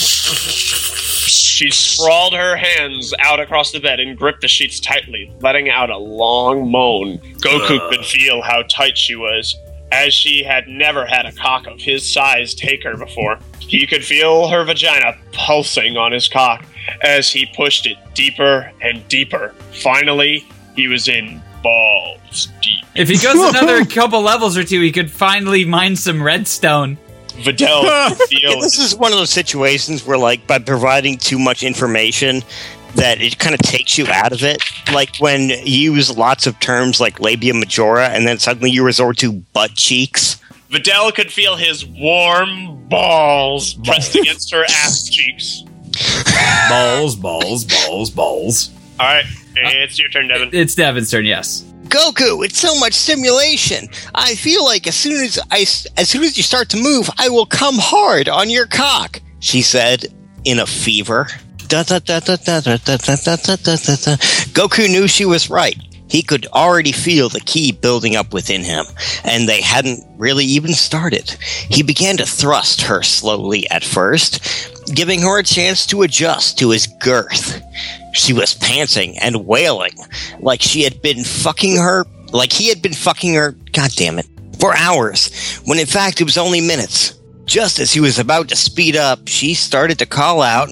F: She sprawled her hands out across the bed and gripped the sheets tightly, letting out a long moan. Goku uh. could feel how tight she was, as she had never had a cock of his size take her before. He could feel her vagina pulsing on his cock as he pushed it deeper and deeper. Finally, he was in balls deep.
A: If he goes another couple levels or two, he could finally mine some redstone.
F: Videl
D: yeah, this is one of those situations where, like, by providing too much information, that it kind of takes you out of it. Like when you use lots of terms like labia majora, and then suddenly you resort to butt cheeks.
F: Videl could feel his warm balls pressed against her ass cheeks.
A: Balls, balls, balls, balls.
F: All right, it's your turn, Devin.
A: It's Devin's turn, yes.
D: Goku, it's so much stimulation. I feel like as soon as I, as soon as you start to move, I will come hard on your cock, she said in a fever. Da, da, da, da, da, da, da, da, da, da, da, da. Goku knew she was right. He could already feel the ki building up within him, and they hadn't really even started. He began to thrust her slowly at first, giving her a chance to adjust to his girth. She was panting and wailing like she had been fucking her, like he had been fucking her, god damn it, for hours, when in fact it was only minutes. Just as he was about to speed up, she started to call out,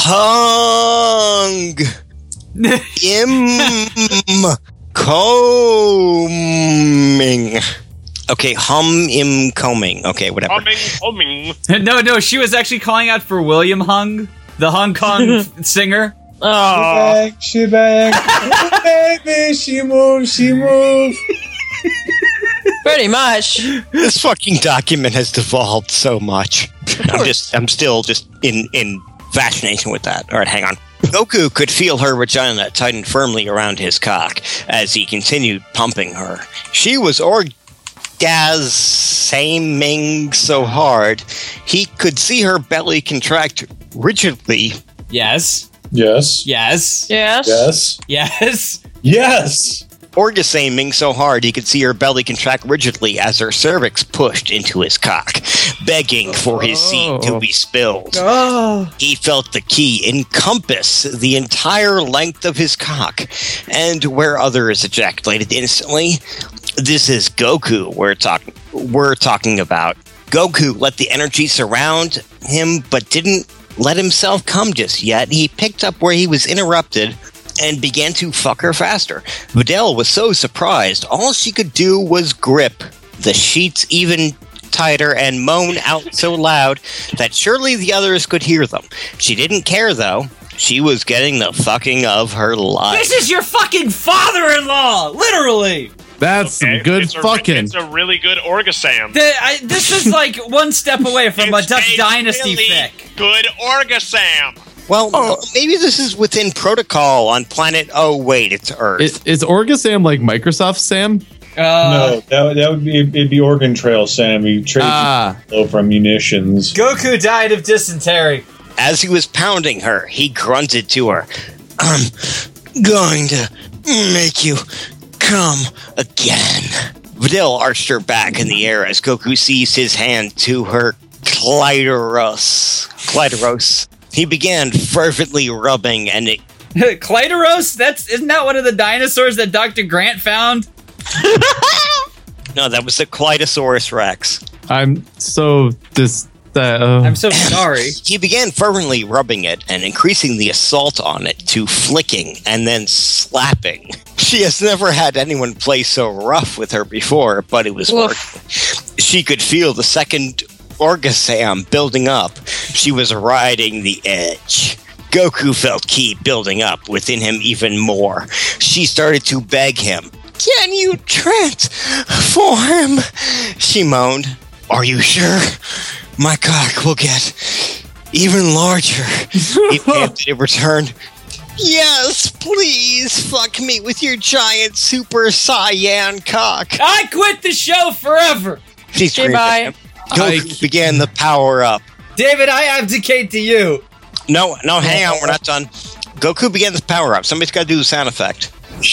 D: Hung! Im combing. Okay, hum im combing. Okay, whatever.
F: Humming, humming.
A: No, no, she was actually calling out for William Hung, the Hong Kong singer.
I: Oh,
B: She bang, baby, she move, she move.
I: pretty much.
D: This fucking document has devolved so much. I'm just, I'm still just in, in fascination with that. All right, hang on. Goku could feel her vagina tighten firmly around his cock as he continued pumping her. She was orgasming so hard, he could see her belly contract rigidly.
A: Yes.
B: Yes.
A: Yes.
I: Yes.
B: Yes.
A: Yes.
B: Yes.
D: Orgasming so hard he could see her belly contract rigidly as her cervix pushed into his cock, begging for his seed to be spilled.
A: Oh.
D: He felt the ki encompass the entire length of his cock, and where others ejaculated instantly. This is Goku we're talking we're talking about. Goku let the energy surround him, but didn't let himself come just yet. He picked up where he was interrupted and began to fuck her faster. Videl was so surprised, all she could do was grip the sheets even tighter and moan out so loud that surely the others could hear them. She didn't care, though. She was getting the fucking of her life.
A: This is your fucking father-in-law, literally.
J: That's
F: Okay,
J: some good
F: it's a,
J: fucking.
F: It's a really good orgasm.
A: The, I, this is like one step away from a
F: It's
A: Duck
F: a
A: Dynasty
F: really
A: fic.
F: Good orgasm.
D: Well, maybe this is within protocol on planet. Oh, wait, it's Earth.
J: Is, is Orgasam like Microsoft Sam?
A: Uh,
B: No, that, would- that would be it'd be Organ Trail, Sam. You trade
J: Ah.
B: from munitions.
A: Goku died of dysentery.
D: As he was pounding her, he grunted to her, I'm going to make you come again. Videl arched her back in the air as Goku seized his hand to her clitoris. Clitoris. He began fervently rubbing, and it.
A: Clitoros? That's isn't that one of the dinosaurs that Doctor Grant found?
D: No, that was the Clitosaurus Rex.
J: I'm so dis. Uh,
A: I'm so sorry.
D: He began fervently rubbing it and increasing the assault on it to flicking and then slapping. She has never had anyone play so rough with her before, but it was working. She could feel the second orgasm building up. She was riding the edge. Goku felt ki building up within him even more. She started to beg him. Can you transform? She moaned. Are you sure? My cock will get even larger. He panted in return. Yes, please fuck me with your giant super Saiyan cock.
A: I quit the show forever.
D: She screamed at him. Goku began the power up.
A: David, I abdicate to you.
D: No, no, hang on, we're not done. Goku began the power up. Somebody's got to do the sound effect.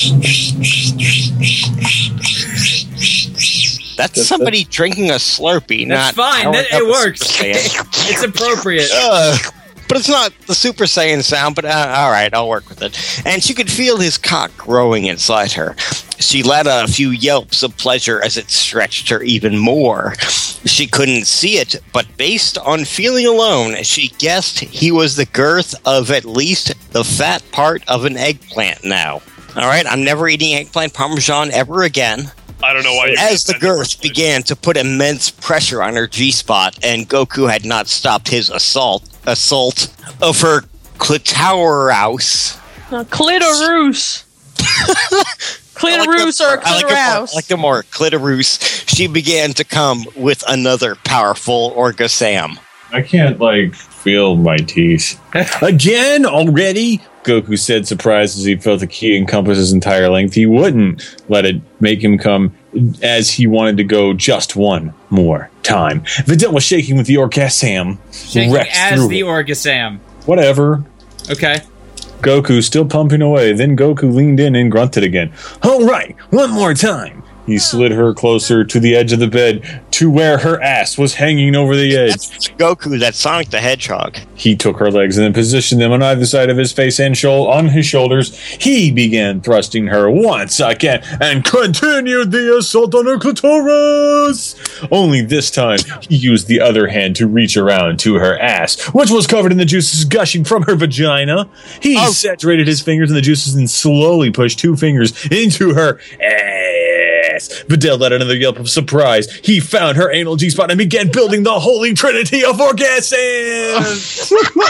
D: That's somebody drinking a Slurpee,
A: That's
D: not.
A: fine. That, it works. It's appropriate.
D: Uh, but it's not the Super Saiyan sound, but uh, all right, I'll work with it. And she could feel his cock growing inside her. She let out a few yelps of pleasure as it stretched her even more. She couldn't see it, but based on feeling alone, she guessed he was the girth of at least the fat part of an eggplant now. All right, I'm never eating eggplant parmesan ever again.
F: I don't know why you
D: As the girth began to put immense pressure on her G-spot, and Goku had not stopped his assault assault of her clitoris.
I: Uh, clitoris. Clitoris or
D: I like it more. I
I: clitoris.
D: like it more. Clitoris. She began to come with another powerful orgasm.
B: I can't like feel my teeth.
K: Again already?
B: Goku said, surprised as he felt the ki encompass his entire length. He wouldn't let it make him come, as he wanted to go just one more time. Videl was shaking with the orgasm.
A: Shaking as the orgasm.
B: Whatever.
A: Okay.
B: Goku still pumping away. Then Goku leaned in and grunted again. All right, one more time. He slid her closer to the edge of the bed to where her ass was hanging over the edge.
D: That's Goku, that's Sonic the Hedgehog.
B: He took her legs and then positioned them on either side of his face and shou- on his shoulders. He began thrusting her once again and continued the assault on her clitoris. Only this time, he used the other hand to reach around to her ass, which was covered in the juices gushing from her vagina. He oh. saturated his fingers in the juices and slowly pushed two fingers into her ass. Videl let another yelp of surprise. He found her anal G-spot and began building the holy trinity of orgasms.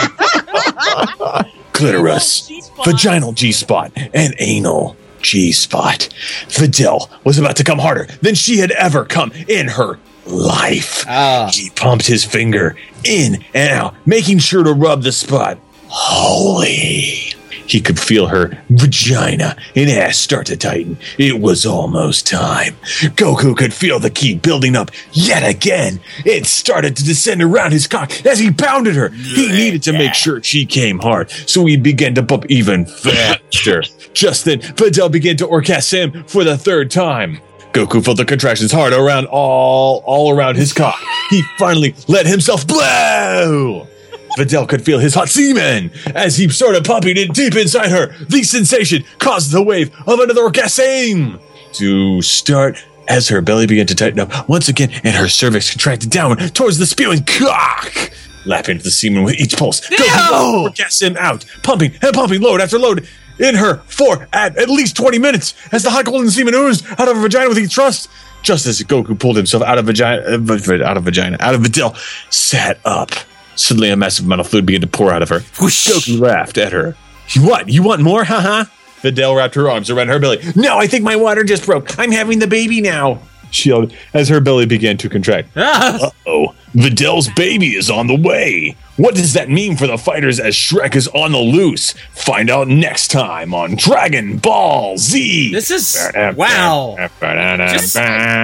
B: Clitoris, vaginal G-spot, and anal G-spot. Videl was about to come harder than she had ever come in her life.
A: Ah.
B: He pumped his finger in and out, making sure to rub the spot. Holy. He could feel her vagina and ass start to tighten. It was almost time. Goku could feel the ki building up yet again. It started to descend around his cock as he pounded her. He needed to make sure she came hard, so he began to bump even faster. Just then, Videl began to orgasm for the third time. Goku felt the contractions hard around all, all around his cock. He finally let himself blow. Videl could feel his hot semen as he started pumping it deep inside her. The sensation caused the wave of another orgasm to start as her belly began to tighten up once again and her cervix contracted downward towards the spewing cock. Lapping at the semen with each pulse. Goku orgasm out, pumping and pumping load after load in her for at, at least twenty minutes as the hot golden semen oozed out of her vagina with each thrust. Just as Goku pulled himself out of vagina, uh, out of vagina, out of Videl, sat up. Suddenly, a massive amount of fluid began to pour out of her. Whoosh. Goku laughed at her. What? You want more? Haha. Videl wrapped her arms around her belly. No, I think my water just broke. I'm having the baby now. She yelled as her belly began to contract. Uh-oh. Videl's baby is on the way. What does that mean for the fighters as Shrek is on the loose? Find out next time on Dragon Ball Z.
A: This is... Wow. Just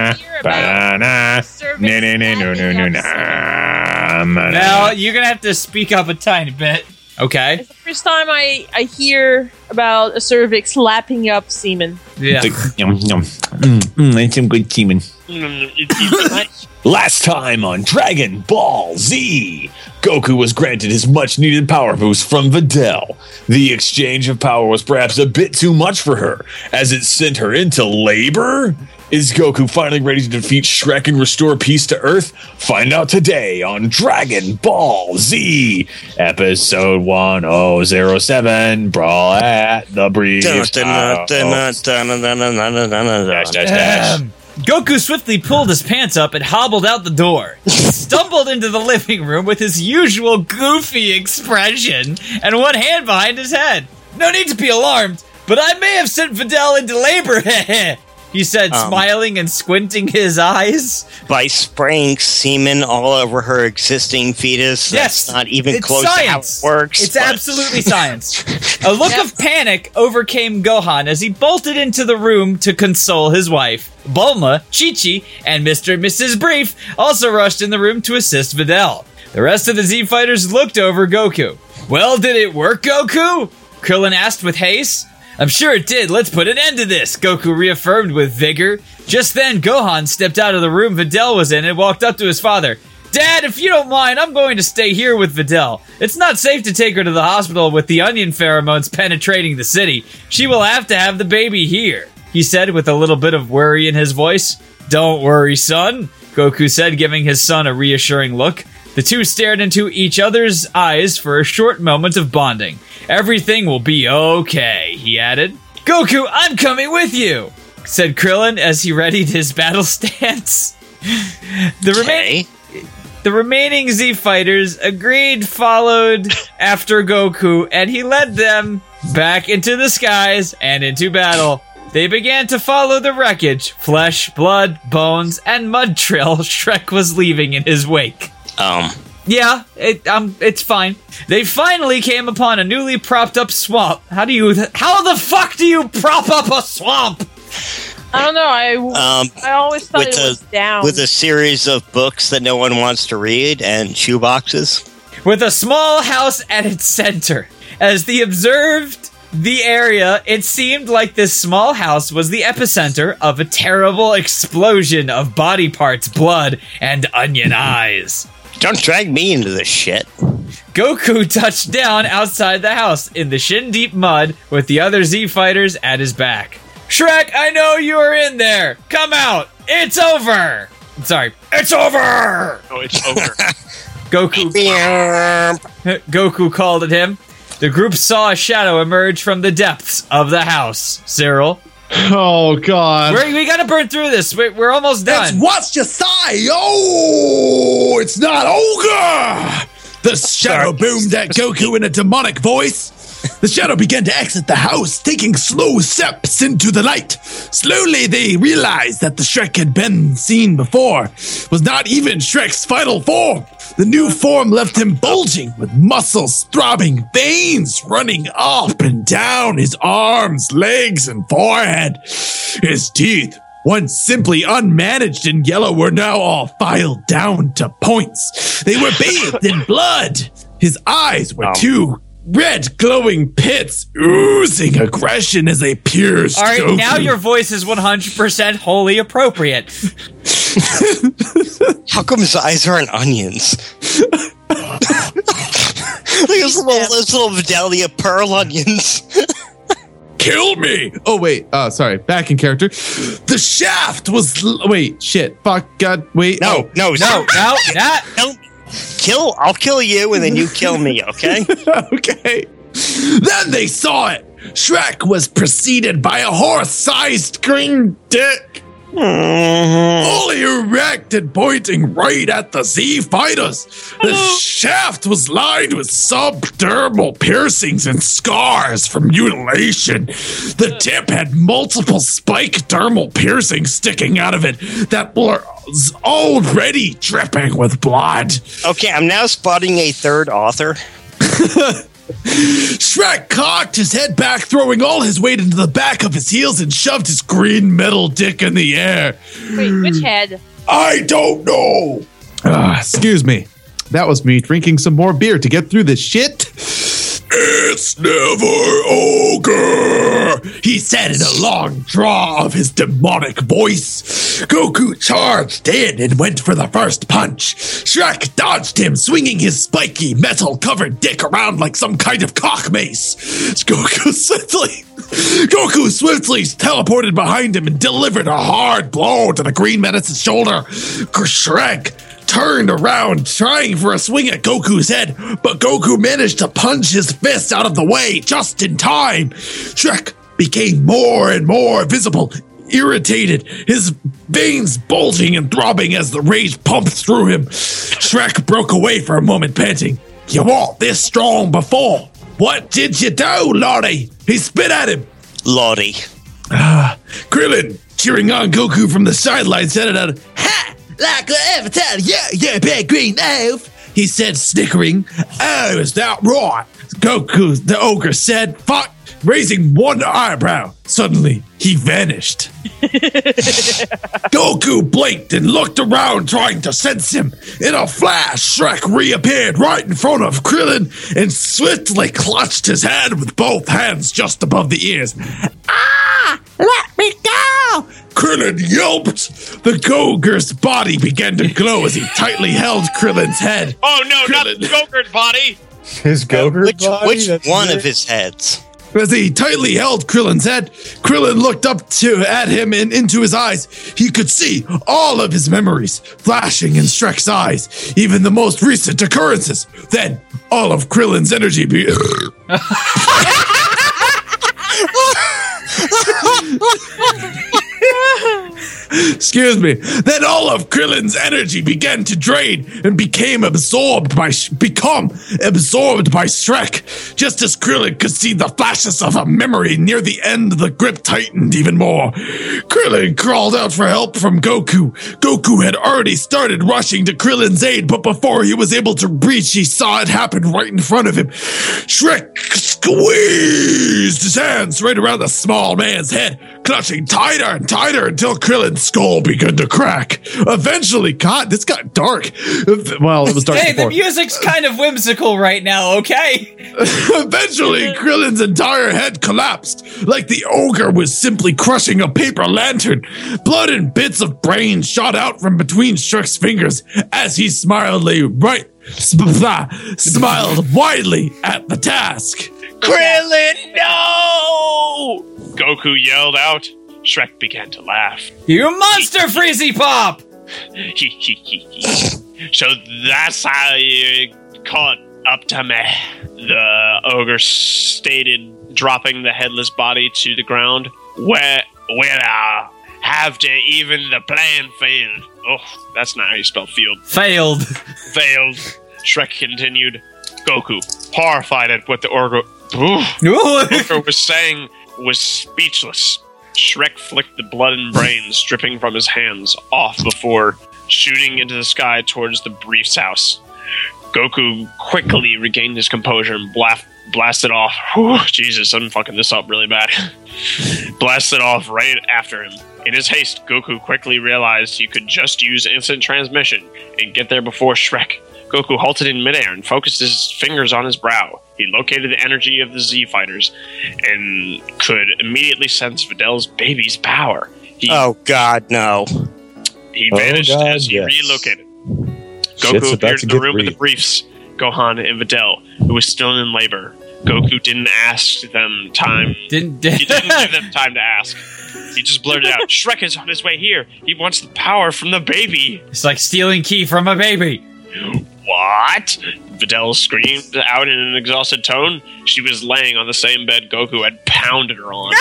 A: now, you're going to have to speak up a tiny bit. Okay.
I: It's the first time I, I hear about a cervix lapping up semen.
A: Yeah.
B: Yum, yum. Mm, mm, that's some good semen. Last time on Dragon Ball Z, Goku was granted his much-needed power boost from Videl. The exchange of power was perhaps a bit too much for her, as it sent her into labor? Is Goku finally ready to defeat Shrek and restore peace to Earth? Find out today on Dragon Ball Z, episode one thousand seven, Brawl at the Breeze.
A: Goku swiftly pulled his pants up and hobbled out the door. He stumbled into the living room with his usual goofy expression and one hand behind his head. No need to be alarmed, but I may have sent Videl into labor, he said, um, smiling and squinting his eyes.
D: By spraying semen all over her existing fetus.
A: Yes,
D: that's not even
A: it's
D: close
A: science.
D: to how it works.
A: It's but. absolutely science. A look yep. of panic overcame Gohan as he bolted into the room to console his wife. Bulma, Chi-Chi, and Mister and Missus Brief also rushed in the room to assist Videl. The rest of the Z Fighters looked over Goku. Well, did it work, Goku? Krillin asked with haste. I'm sure it did. Let's put an end to this, Goku reaffirmed with vigor. Just then, Gohan stepped out of the room Videl was in and walked up to his father. Dad, if you don't mind, I'm going to stay here with Videl. It's not safe to take her to the hospital with the onion pheromones penetrating the city. She will have to have the baby here, he said with a little bit of worry in his voice. Don't worry, son, Goku said, giving his son a reassuring look. The two stared into each other's eyes for a short moment of bonding. Everything will be okay, he added. Goku, I'm coming with you, said Krillin as he readied his battle stance. The remaining... The remaining Z Fighters agreed, followed after Goku, and he led them back into the skies and into battle. They began to follow the wreckage, flesh, blood, bones, and mud trail Shrek was leaving in his wake.
D: Um,
A: Yeah, it, um, it's fine. They finally came upon a newly propped up swamp. How do you, how the fuck do you prop up a swamp?
I: I don't know. I,
D: Um,
I: I always thought
D: with
I: it
D: a-
I: was down.
D: With a series of books that no one wants to read and shoeboxes.
A: With a small house at its center. As they observed the area, it seemed like this small house was the epicenter of a terrible explosion of body parts, blood, and onion eyes.
D: Don't drag me into this shit.
A: Goku touched down outside the house in the shin-deep mud with the other Z fighters at his back. Shrek, I know you are in there. Come out. It's over. Sorry. It's over.
F: Oh, it's over.
A: Goku. Goku called at him. The group saw a shadow emerge from the depths of the house. Cyril.
J: Oh, God.
A: We're, we gotta burn through this. We're, we're almost done.
C: It's what's your say? Oh, it's not ogre. The shadow boomed at Goku in a demonic voice. The shadow began to exit the house, taking slow steps into the light. Slowly, they realized that the Shrek had been seen before was not even Shrek's final form. The new form left him bulging with muscles, throbbing veins running up and down his arms, legs, and forehead. His teeth, once simply unmanaged in yellow, were now all filed down to points. They were bathed in blood. His eyes were two red glowing pits oozing aggression as they pierced
A: All right,
C: Goku.
A: now your voice is one hundred percent wholly appropriate.
D: How come his eyes aren't onions? Like those little, those little Vidalia pearl onions.
C: Kill me!
J: Oh, wait. Uh, sorry. Back in character. The shaft was... L- wait, shit. Fuck, God, wait.
D: No,
J: oh.
D: no,
A: No, no, not.
D: Don't kill. I'll kill you, and then you kill me. Okay.
C: Okay. Then they saw it. Shrek was preceded by a horse-sized green dick. Fully erect and pointing right at the Z fighters. The shaft was lined with subdermal piercings and scars from mutilation. The tip had multiple spike dermal piercings sticking out of it that was already dripping with blood.
D: Okay, I'm now spotting a third author.
C: Shrek cocked his head back, throwing all his weight into the back of his heels and shoved his green metal dick in the air.
I: Wait, which head?
C: I don't know.
J: Uh, excuse me. That was me drinking some more beer to get through this shit.
C: It's never ogre, he said in a long draw of his demonic voice. Goku charged in and went for the first punch. Shrek dodged him, swinging his spiky metal-covered dick around like some kind of cock mace. Goku swiftly, Goku swiftly teleported behind him and delivered a hard blow to the Green Menace's shoulder. Shrek turned around, trying for a swing at Goku's head, but Goku managed to punch his fist out of the way just in time. Shrek became more and more visible, irritated, his veins bulging and throbbing as the rage pumped through him. Shrek broke away for a moment, panting, "You weren't this strong before. What did you do, Lottie?" He spit at him.
D: Lottie.
C: Ah, Krillin, cheering on Goku from the sidelines, said it out. Ha! Like I ever tell you, you big green elf, he said, snickering. Oh, is that right? Goku, the ogre said, fuck, raising one eyebrow. Suddenly, he vanished. Goku blinked and looked around, trying to sense him. In a flash, Shrek reappeared right in front of Krillin and swiftly clutched his head with both hands just above the ears. Ah! Let me go! Krillin yelped. The Gogur's body began to glow as he tightly held Krillin's head.
F: Oh no, not
C: Krillin-
F: the Gogurt body!
B: His Gogurt
D: Which,
B: body?
D: which
B: That's
D: one
B: it?
D: of his heads?
C: As he tightly held Krillin's head, Krillin looked up to at him and into his eyes. He could see all of his memories flashing in Shrek's eyes, even the most recent occurrences. Then all of Krillin's energy be- Excuse me. Then all of Krillin's energy began to drain and became absorbed by Sh- become absorbed by Shrek. Just as Krillin could see the flashes of a memory near the end, the grip tightened even more. Krillin crawled out for help from Goku. Goku had already started rushing to Krillin's aid, but before he was able to reach, he saw it happen right in front of him. Shrek squeezed his hands right around the small man's head, clutching tighter and tighter until Krillin's skull began to crack. Eventually, God, this got dark. Well, it was dark
A: Hey,
C: before.
A: the music's kind of whimsical right now, okay?
C: Eventually, Krillin's entire head collapsed, like the ogre was simply crushing a paper lantern. Blood and bits of brain shot out from between Shrek's fingers as he smiled right, smiled widely at the task.
F: Krillin, no! Goku yelled out. Shrek began to laugh.
A: You monster, Freezy Pop!
F: So that's how you caught up to me, the ogre stated, dropping the headless body to the ground. Where, where I have to even the plan failed. Oh, that's not how you spell field.
A: Failed.
F: Failed. Shrek continued. Goku, horrified at what the ogre, ogre was saying, was speechless. Shrek flicked the blood and brains dripping from his hands off before shooting into the sky towards the Brief's house. Goku quickly regained his composure and blast, blasted off. Whew, Jesus, I'm fucking this up really bad. Blasted off right after him. In his haste, Goku quickly realized he could just use instant transmission and get there before Shrek. Goku halted in midair and focused his fingers on his brow. He located the energy of the Z fighters and could immediately sense Videl's baby's power. He,
D: oh God, no!
F: He
B: Oh,
F: vanished
B: God,
F: as he
B: yes.
F: relocated.
B: Shit's
F: Goku
B: about
F: appeared
B: to
F: in the
B: get
F: room with the
B: brief.
F: briefs, Gohan and Videl, who was still in labor. Goku didn't ask them time.
A: Didn't,
F: He didn't give them time to ask. He just blurted out, Shrek is on his way here. He wants the power from the baby.
A: It's like stealing key from a baby.
F: What? Videl screamed out in an exhausted tone. She was laying on the same bed Goku had pounded her on.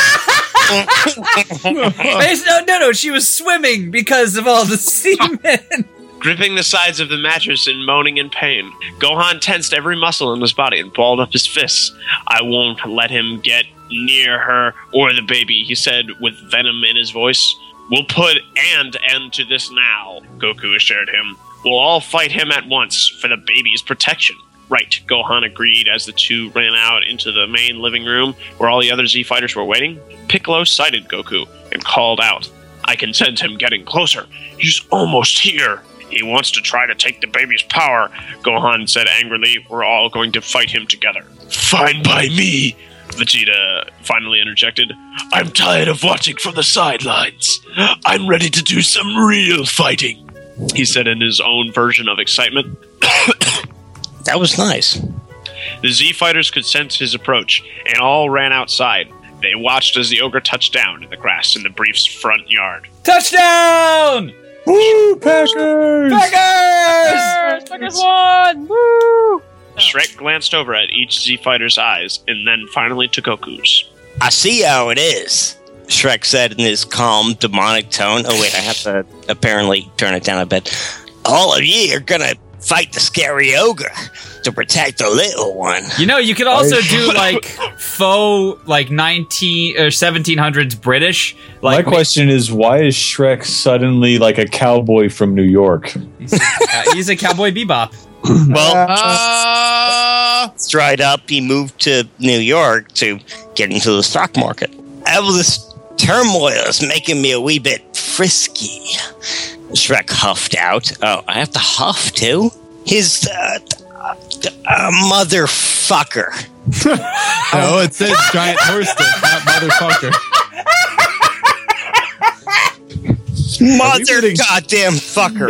A: Hey, no, no, no, she was swimming because of all the semen.
F: Gripping the sides of the mattress and moaning in pain, Gohan tensed every muscle in his body and balled up his fists. I won't let him get near her or the baby, he said with venom in his voice. We'll put an end to this now, Goku assured him. We'll all fight him at once for the baby's protection. Right, Gohan agreed as the two ran out into the main living room where all the other Z fighters were waiting. Piccolo sighted Goku and called out, I can sense him getting closer. He's almost here. He wants to try to take the baby's power, Gohan said angrily. We're all going to fight him together. Fine by me, Vegeta finally interjected. I'm tired of watching from the sidelines. I'm ready to do some real fighting, he said in his own version of excitement.
D: That was nice.
F: The Z fighters could sense his approach and all ran outside. They watched as the ogre touched down in the grass in the Brief's front yard.
A: Touchdown!
B: Woo, Packers!
A: Packers!
I: Packers won! Woo!
F: Shrek glanced over at each Z fighter's eyes and then finally to Goku's.
D: I see how it is, Shrek said in his calm, demonic tone. Oh, wait, I have to apparently turn it down a bit. All of you are gonna fight the scary ogre to protect the little one.
A: You know, you could also do like faux, like nineteen or seventeen hundreds British. Like
B: My question is, why is Shrek suddenly like a cowboy from New York?
A: He's a, he's a cowboy bebop.
D: Well,
J: Uh,
D: it's dried up. He moved to New York to get into the stock market. All this turmoil is making me a wee bit frisky. Shrek huffed out. Oh, I have to huff too? His uh, uh, uh, motherfucker.
J: no, it says giant horse dick, not motherfucker.
D: Mother goddamn fucker.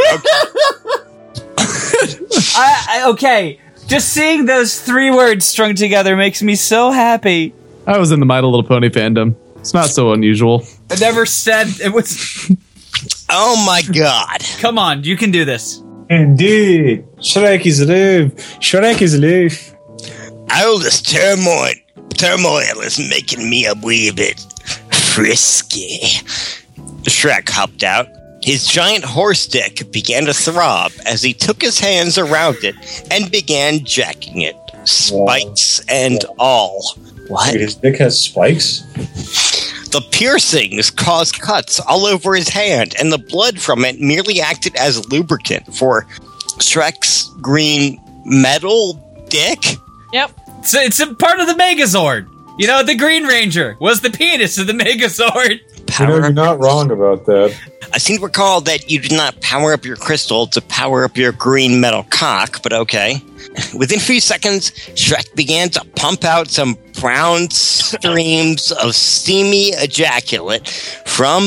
D: Okay.
A: I, I, okay, just seeing those three words strung together makes me so happy.
J: I was in the My Little Pony fandom. It's not so unusual.
A: I never said it was.
D: Oh my god.
A: Come on, you can do this.
B: Indeed. Shrek is alive. Shrek is alive.
D: All this turmoil, turmoil is making me a wee bit frisky. Shrek hopped out. His giant horse dick began to throb as he took his hands around it and began jacking it, spikes wow. and wow. all. What?
B: Wait, his dick has spikes?
D: The piercings caused cuts all over his hand, and the blood from it merely acted as lubricant for Shrek's green metal dick?
I: Yep.
A: So it's a part of the Megazord. You know, the Green Ranger was the penis of the Megazord.
B: You know, you're not wrong about that.
D: I seem to recall that you did not power up your crystal to power up your green metal cock, but okay. Within a few seconds, Shrek began to pump out some brown streams of steamy ejaculate from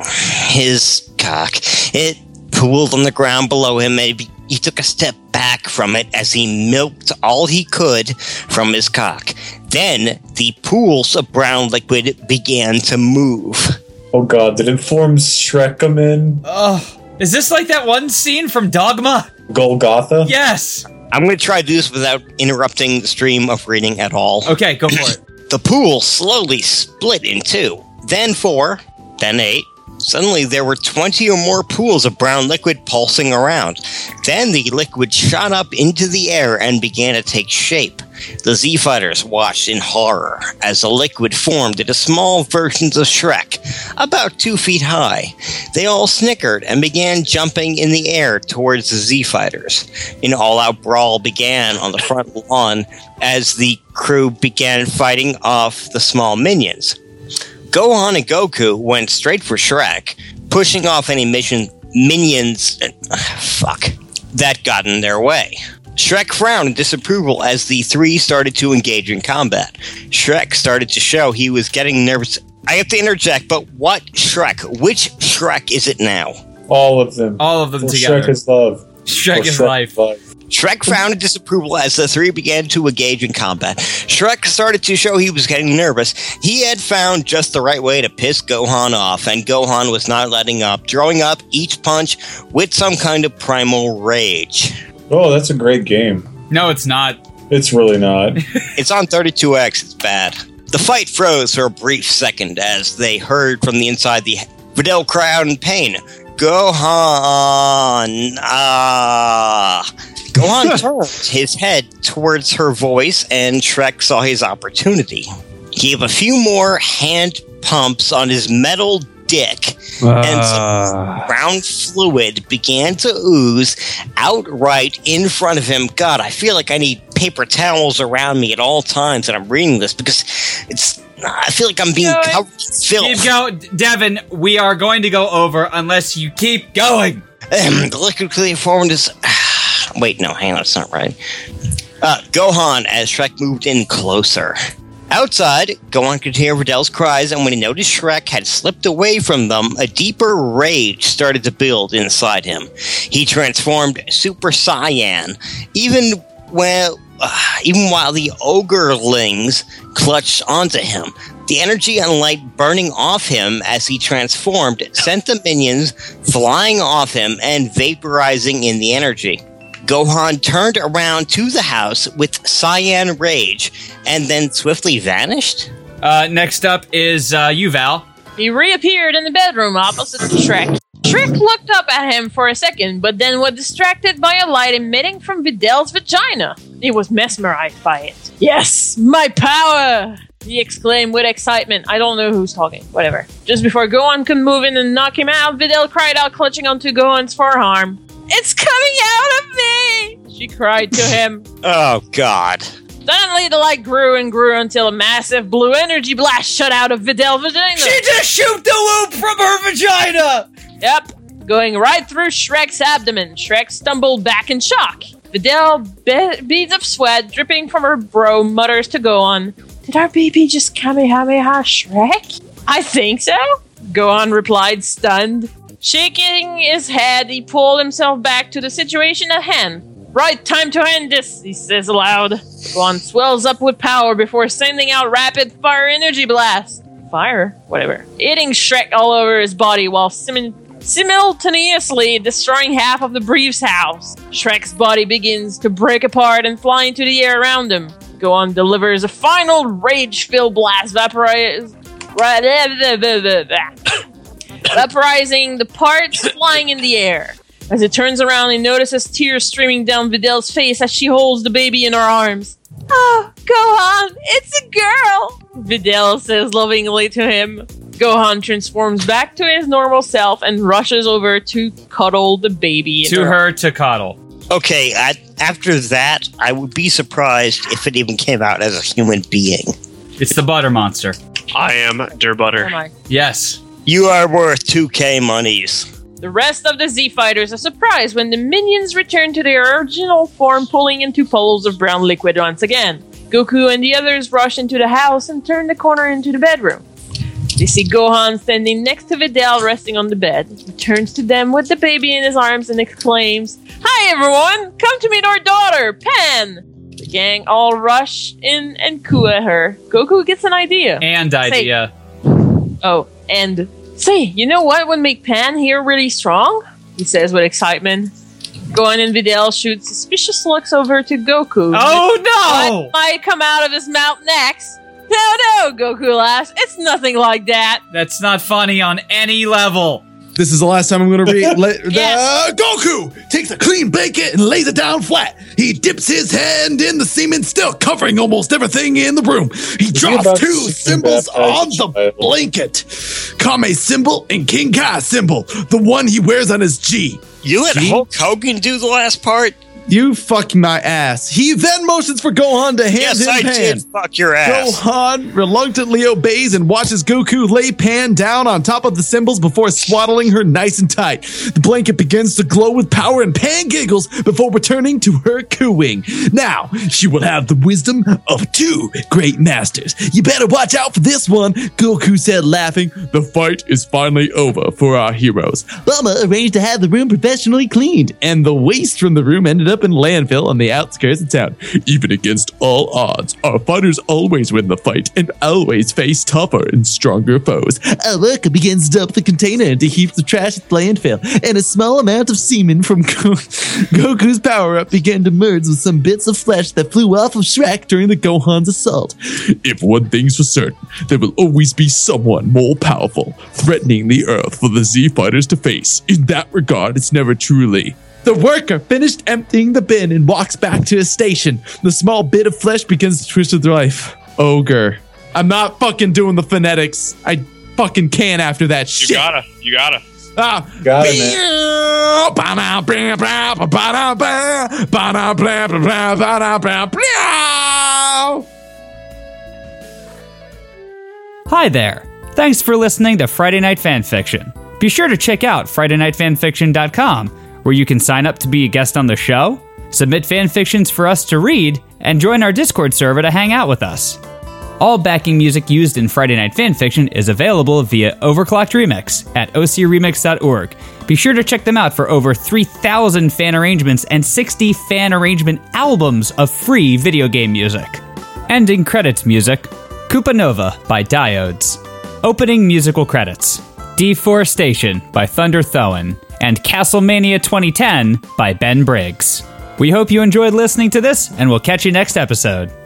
D: his cock. It pooled on the ground below him, and he took a step back from it as he milked all he could from his cock. Then, the pools of brown liquid began to move.
B: Oh god, did Informed Shrek come in?
A: Oh, is this like that one scene from Dogma?
B: Golgotha?
A: Yes!
D: I'm going to try to do this without interrupting the stream of reading at all.
A: Okay, go for it.
D: The pool slowly split in two, then four, then eight. Suddenly, there were twenty or more pools of brown liquid pulsing around. Then the liquid shot up into the air and began to take shape. The Z-Fighters watched in horror as the liquid formed into small versions of Shrek, about two feet high. They all snickered and began jumping in the air towards the Z-Fighters. An all-out brawl began on the front lawn as the crew began fighting off the small minions. Gohan and Goku went straight for Shrek, pushing off any mission minions uh, fuck, that got in their way. Shrek frowned in disapproval as the three started to engage in combat. Shrek started to show he was getting nervous. I have to interject, but what Shrek? Which Shrek is it now?
B: All of them.
A: All of them
B: For
A: together.
B: Shrek is love.
A: Shrek
B: For
A: is
B: Shrek
A: life.
B: Is life.
D: Shrek frowned in disapproval as the three began to engage in combat. Shrek started to show he was getting nervous. He had found just the right way to piss Gohan off, and Gohan was not letting up, throwing up each punch with some kind of primal rage.
B: Oh, that's a great game.
A: No, it's not.
B: It's really not.
D: It's on thirty-two X. It's bad. The fight froze for a brief second as they heard from the inside the Videl cry out in pain. Gohan! Ah! Gohan turned his head towards her voice, and Shrek saw his opportunity. He gave a few more hand pumps on his metal dick, uh. and some brown fluid began to ooze outright in front of him. God, I feel like I need paper towels around me at all times that I'm reading this, because it's I feel like I'm being
A: no,
D: covered in filth.
A: Keep going. Devin, we are going to go over unless you keep going.
D: Um, the liquid clearly formed is... Wait, no, hang on, that's not right. Uh, Gohan, as Shrek moved in closer. Outside, Gohan could hear Videl's cries, and when he noticed Shrek had slipped away from them, a deeper rage started to build inside him. He transformed Super Saiyan, even when... Uh, even while the ogrelings clutched onto him. The energy and light burning off him as he transformed sent the minions flying off him and vaporizing in the energy. Gohan turned around to the house with Saiyan rage and then swiftly vanished.
A: Uh, next up is uh, you, Val.
I: He reappeared in the bedroom opposite Shrek. Shrek looked up at him for a second, but then was distracted by a light emitting from Videl's vagina. He was mesmerized by it. Yes, my power! He exclaimed with excitement. I don't know who's talking. Whatever. Just before Gohan could move in and knock him out, Videl cried out, clutching onto Gohan's forearm. It's coming out of me! She cried to him.
D: Oh, God.
I: Suddenly, the light grew and grew until a massive blue energy blast shot out of Videl's vagina.
A: She just shoot the loop from her vagina!
I: Yep, going right through Shrek's abdomen. Shrek stumbled back in shock. Videl, be- beads of sweat dripping from her bro, mutters to Gohan. Did our baby just Kamehameha Shrek? I think so, Gohan replied, stunned. Shaking his head, he pulled himself back to the situation at hand. Right, time to end this, he says aloud. Gohan swells up with power before sending out rapid fire energy blast. Fire? Whatever. Hitting Shrek all over his body while sim- simultaneously destroying half of the Brief's house. Shrek's body begins to break apart and fly into the air around him. Gohan delivers a final rage-filled blast, vaporize... vaporizing the parts flying in the air. As it turns around, he notices tears streaming down Videl's face as she holds the baby in her arms. Oh, Gohan, it's a girl, Videl says lovingly to him. Gohan transforms back to his normal self and rushes over to cuddle the baby.
A: To her to cuddle.
D: Okay, I, after that, I would be surprised if it even came out as a human being.
A: It's the butter monster.
F: I am Der Butter.
I: Oh my.
A: Yes.
D: You are worth two K monies.
I: The rest of the Z-Fighters are surprised when the minions return to their original form, pulling into poles of brown liquid once again. Goku and the others rush into the house and turn the corner into the bedroom. They see Gohan standing next to Videl resting on the bed. He turns to them with the baby in his arms and exclaims, "Hi everyone! Come to meet our daughter, Pan!" The gang all rush in and coo at her. Goku gets an idea.
A: And idea.
I: Say, oh, and... Say, you know what would make Pan here really strong? He says with excitement. Gohan and Videl shoot suspicious looks over to Goku.
A: Oh no!
I: What might come out of his mouth next? No, no, Goku laughs. It's nothing like that.
A: That's not funny on any level.
C: This is the last time I'm going to read.
I: Yes.
C: uh, Goku takes a clean blanket and lays it down flat. He dips his hand in the semen, still covering almost everything in the room. He draws two symbols on the blanket. Kame symbol and King Kai symbol. The one he wears on his G.
D: You let
C: G?
D: Hulk Hogan do the last part?
C: You fuck my ass. He then motions for Gohan to hand
D: yes,
C: him
D: I
C: Pan.
D: did fuck your ass.
C: Gohan reluctantly obeys and watches Goku lay Pan down on top of the symbols before swaddling her nice and tight. The blanket begins to glow with power and Pan giggles before returning to her cooing. Now, she will have the wisdom of two great masters. You better watch out for this one, Goku said laughing. The fight is finally over for our heroes. Bulma arranged to have the room professionally cleaned, and the waste from the room ended up in landfill on the outskirts of town. Even against all odds, our fighters always win the fight and always face tougher and stronger foes. Our worker begins to dump the container into heaps of trash at the landfill, and a small amount of semen from Go- Goku's power-up began to merge with some bits of flesh that flew off of Shrek during the Gohan's assault. If one thing's for certain, there will always be someone more powerful, threatening the Earth for the Z-Fighters to face. In that regard, it's never truly. The worker finished emptying the bin and walks back to his station. The small bit of flesh begins to twist with life. Ogre. I'm not fucking doing the phonetics. I fucking can after that shit.
F: You gotta. You gotta.
C: Ah.
B: Got it,
E: Hi there. Thanks for listening to Friday Night Fanfiction. Be sure to check out Friday Night Fanfiction dot com, where you can sign up to be a guest on the show, submit fanfictions for us to read, and join our Discord server to hang out with us. All backing music used in Friday Night Fanfiction is available via Overclocked Remix at o c remix dot org. Be sure to check them out for over three thousand fan arrangements and sixty fan arrangement albums of free video game music. Ending credits music, Koopa Nova by Diodes. Opening musical credits, Deforestation by Thunder Thoen, and Castlemania twenty ten by Ben Briggs. We hope you enjoyed listening to this, and we'll catch you next episode.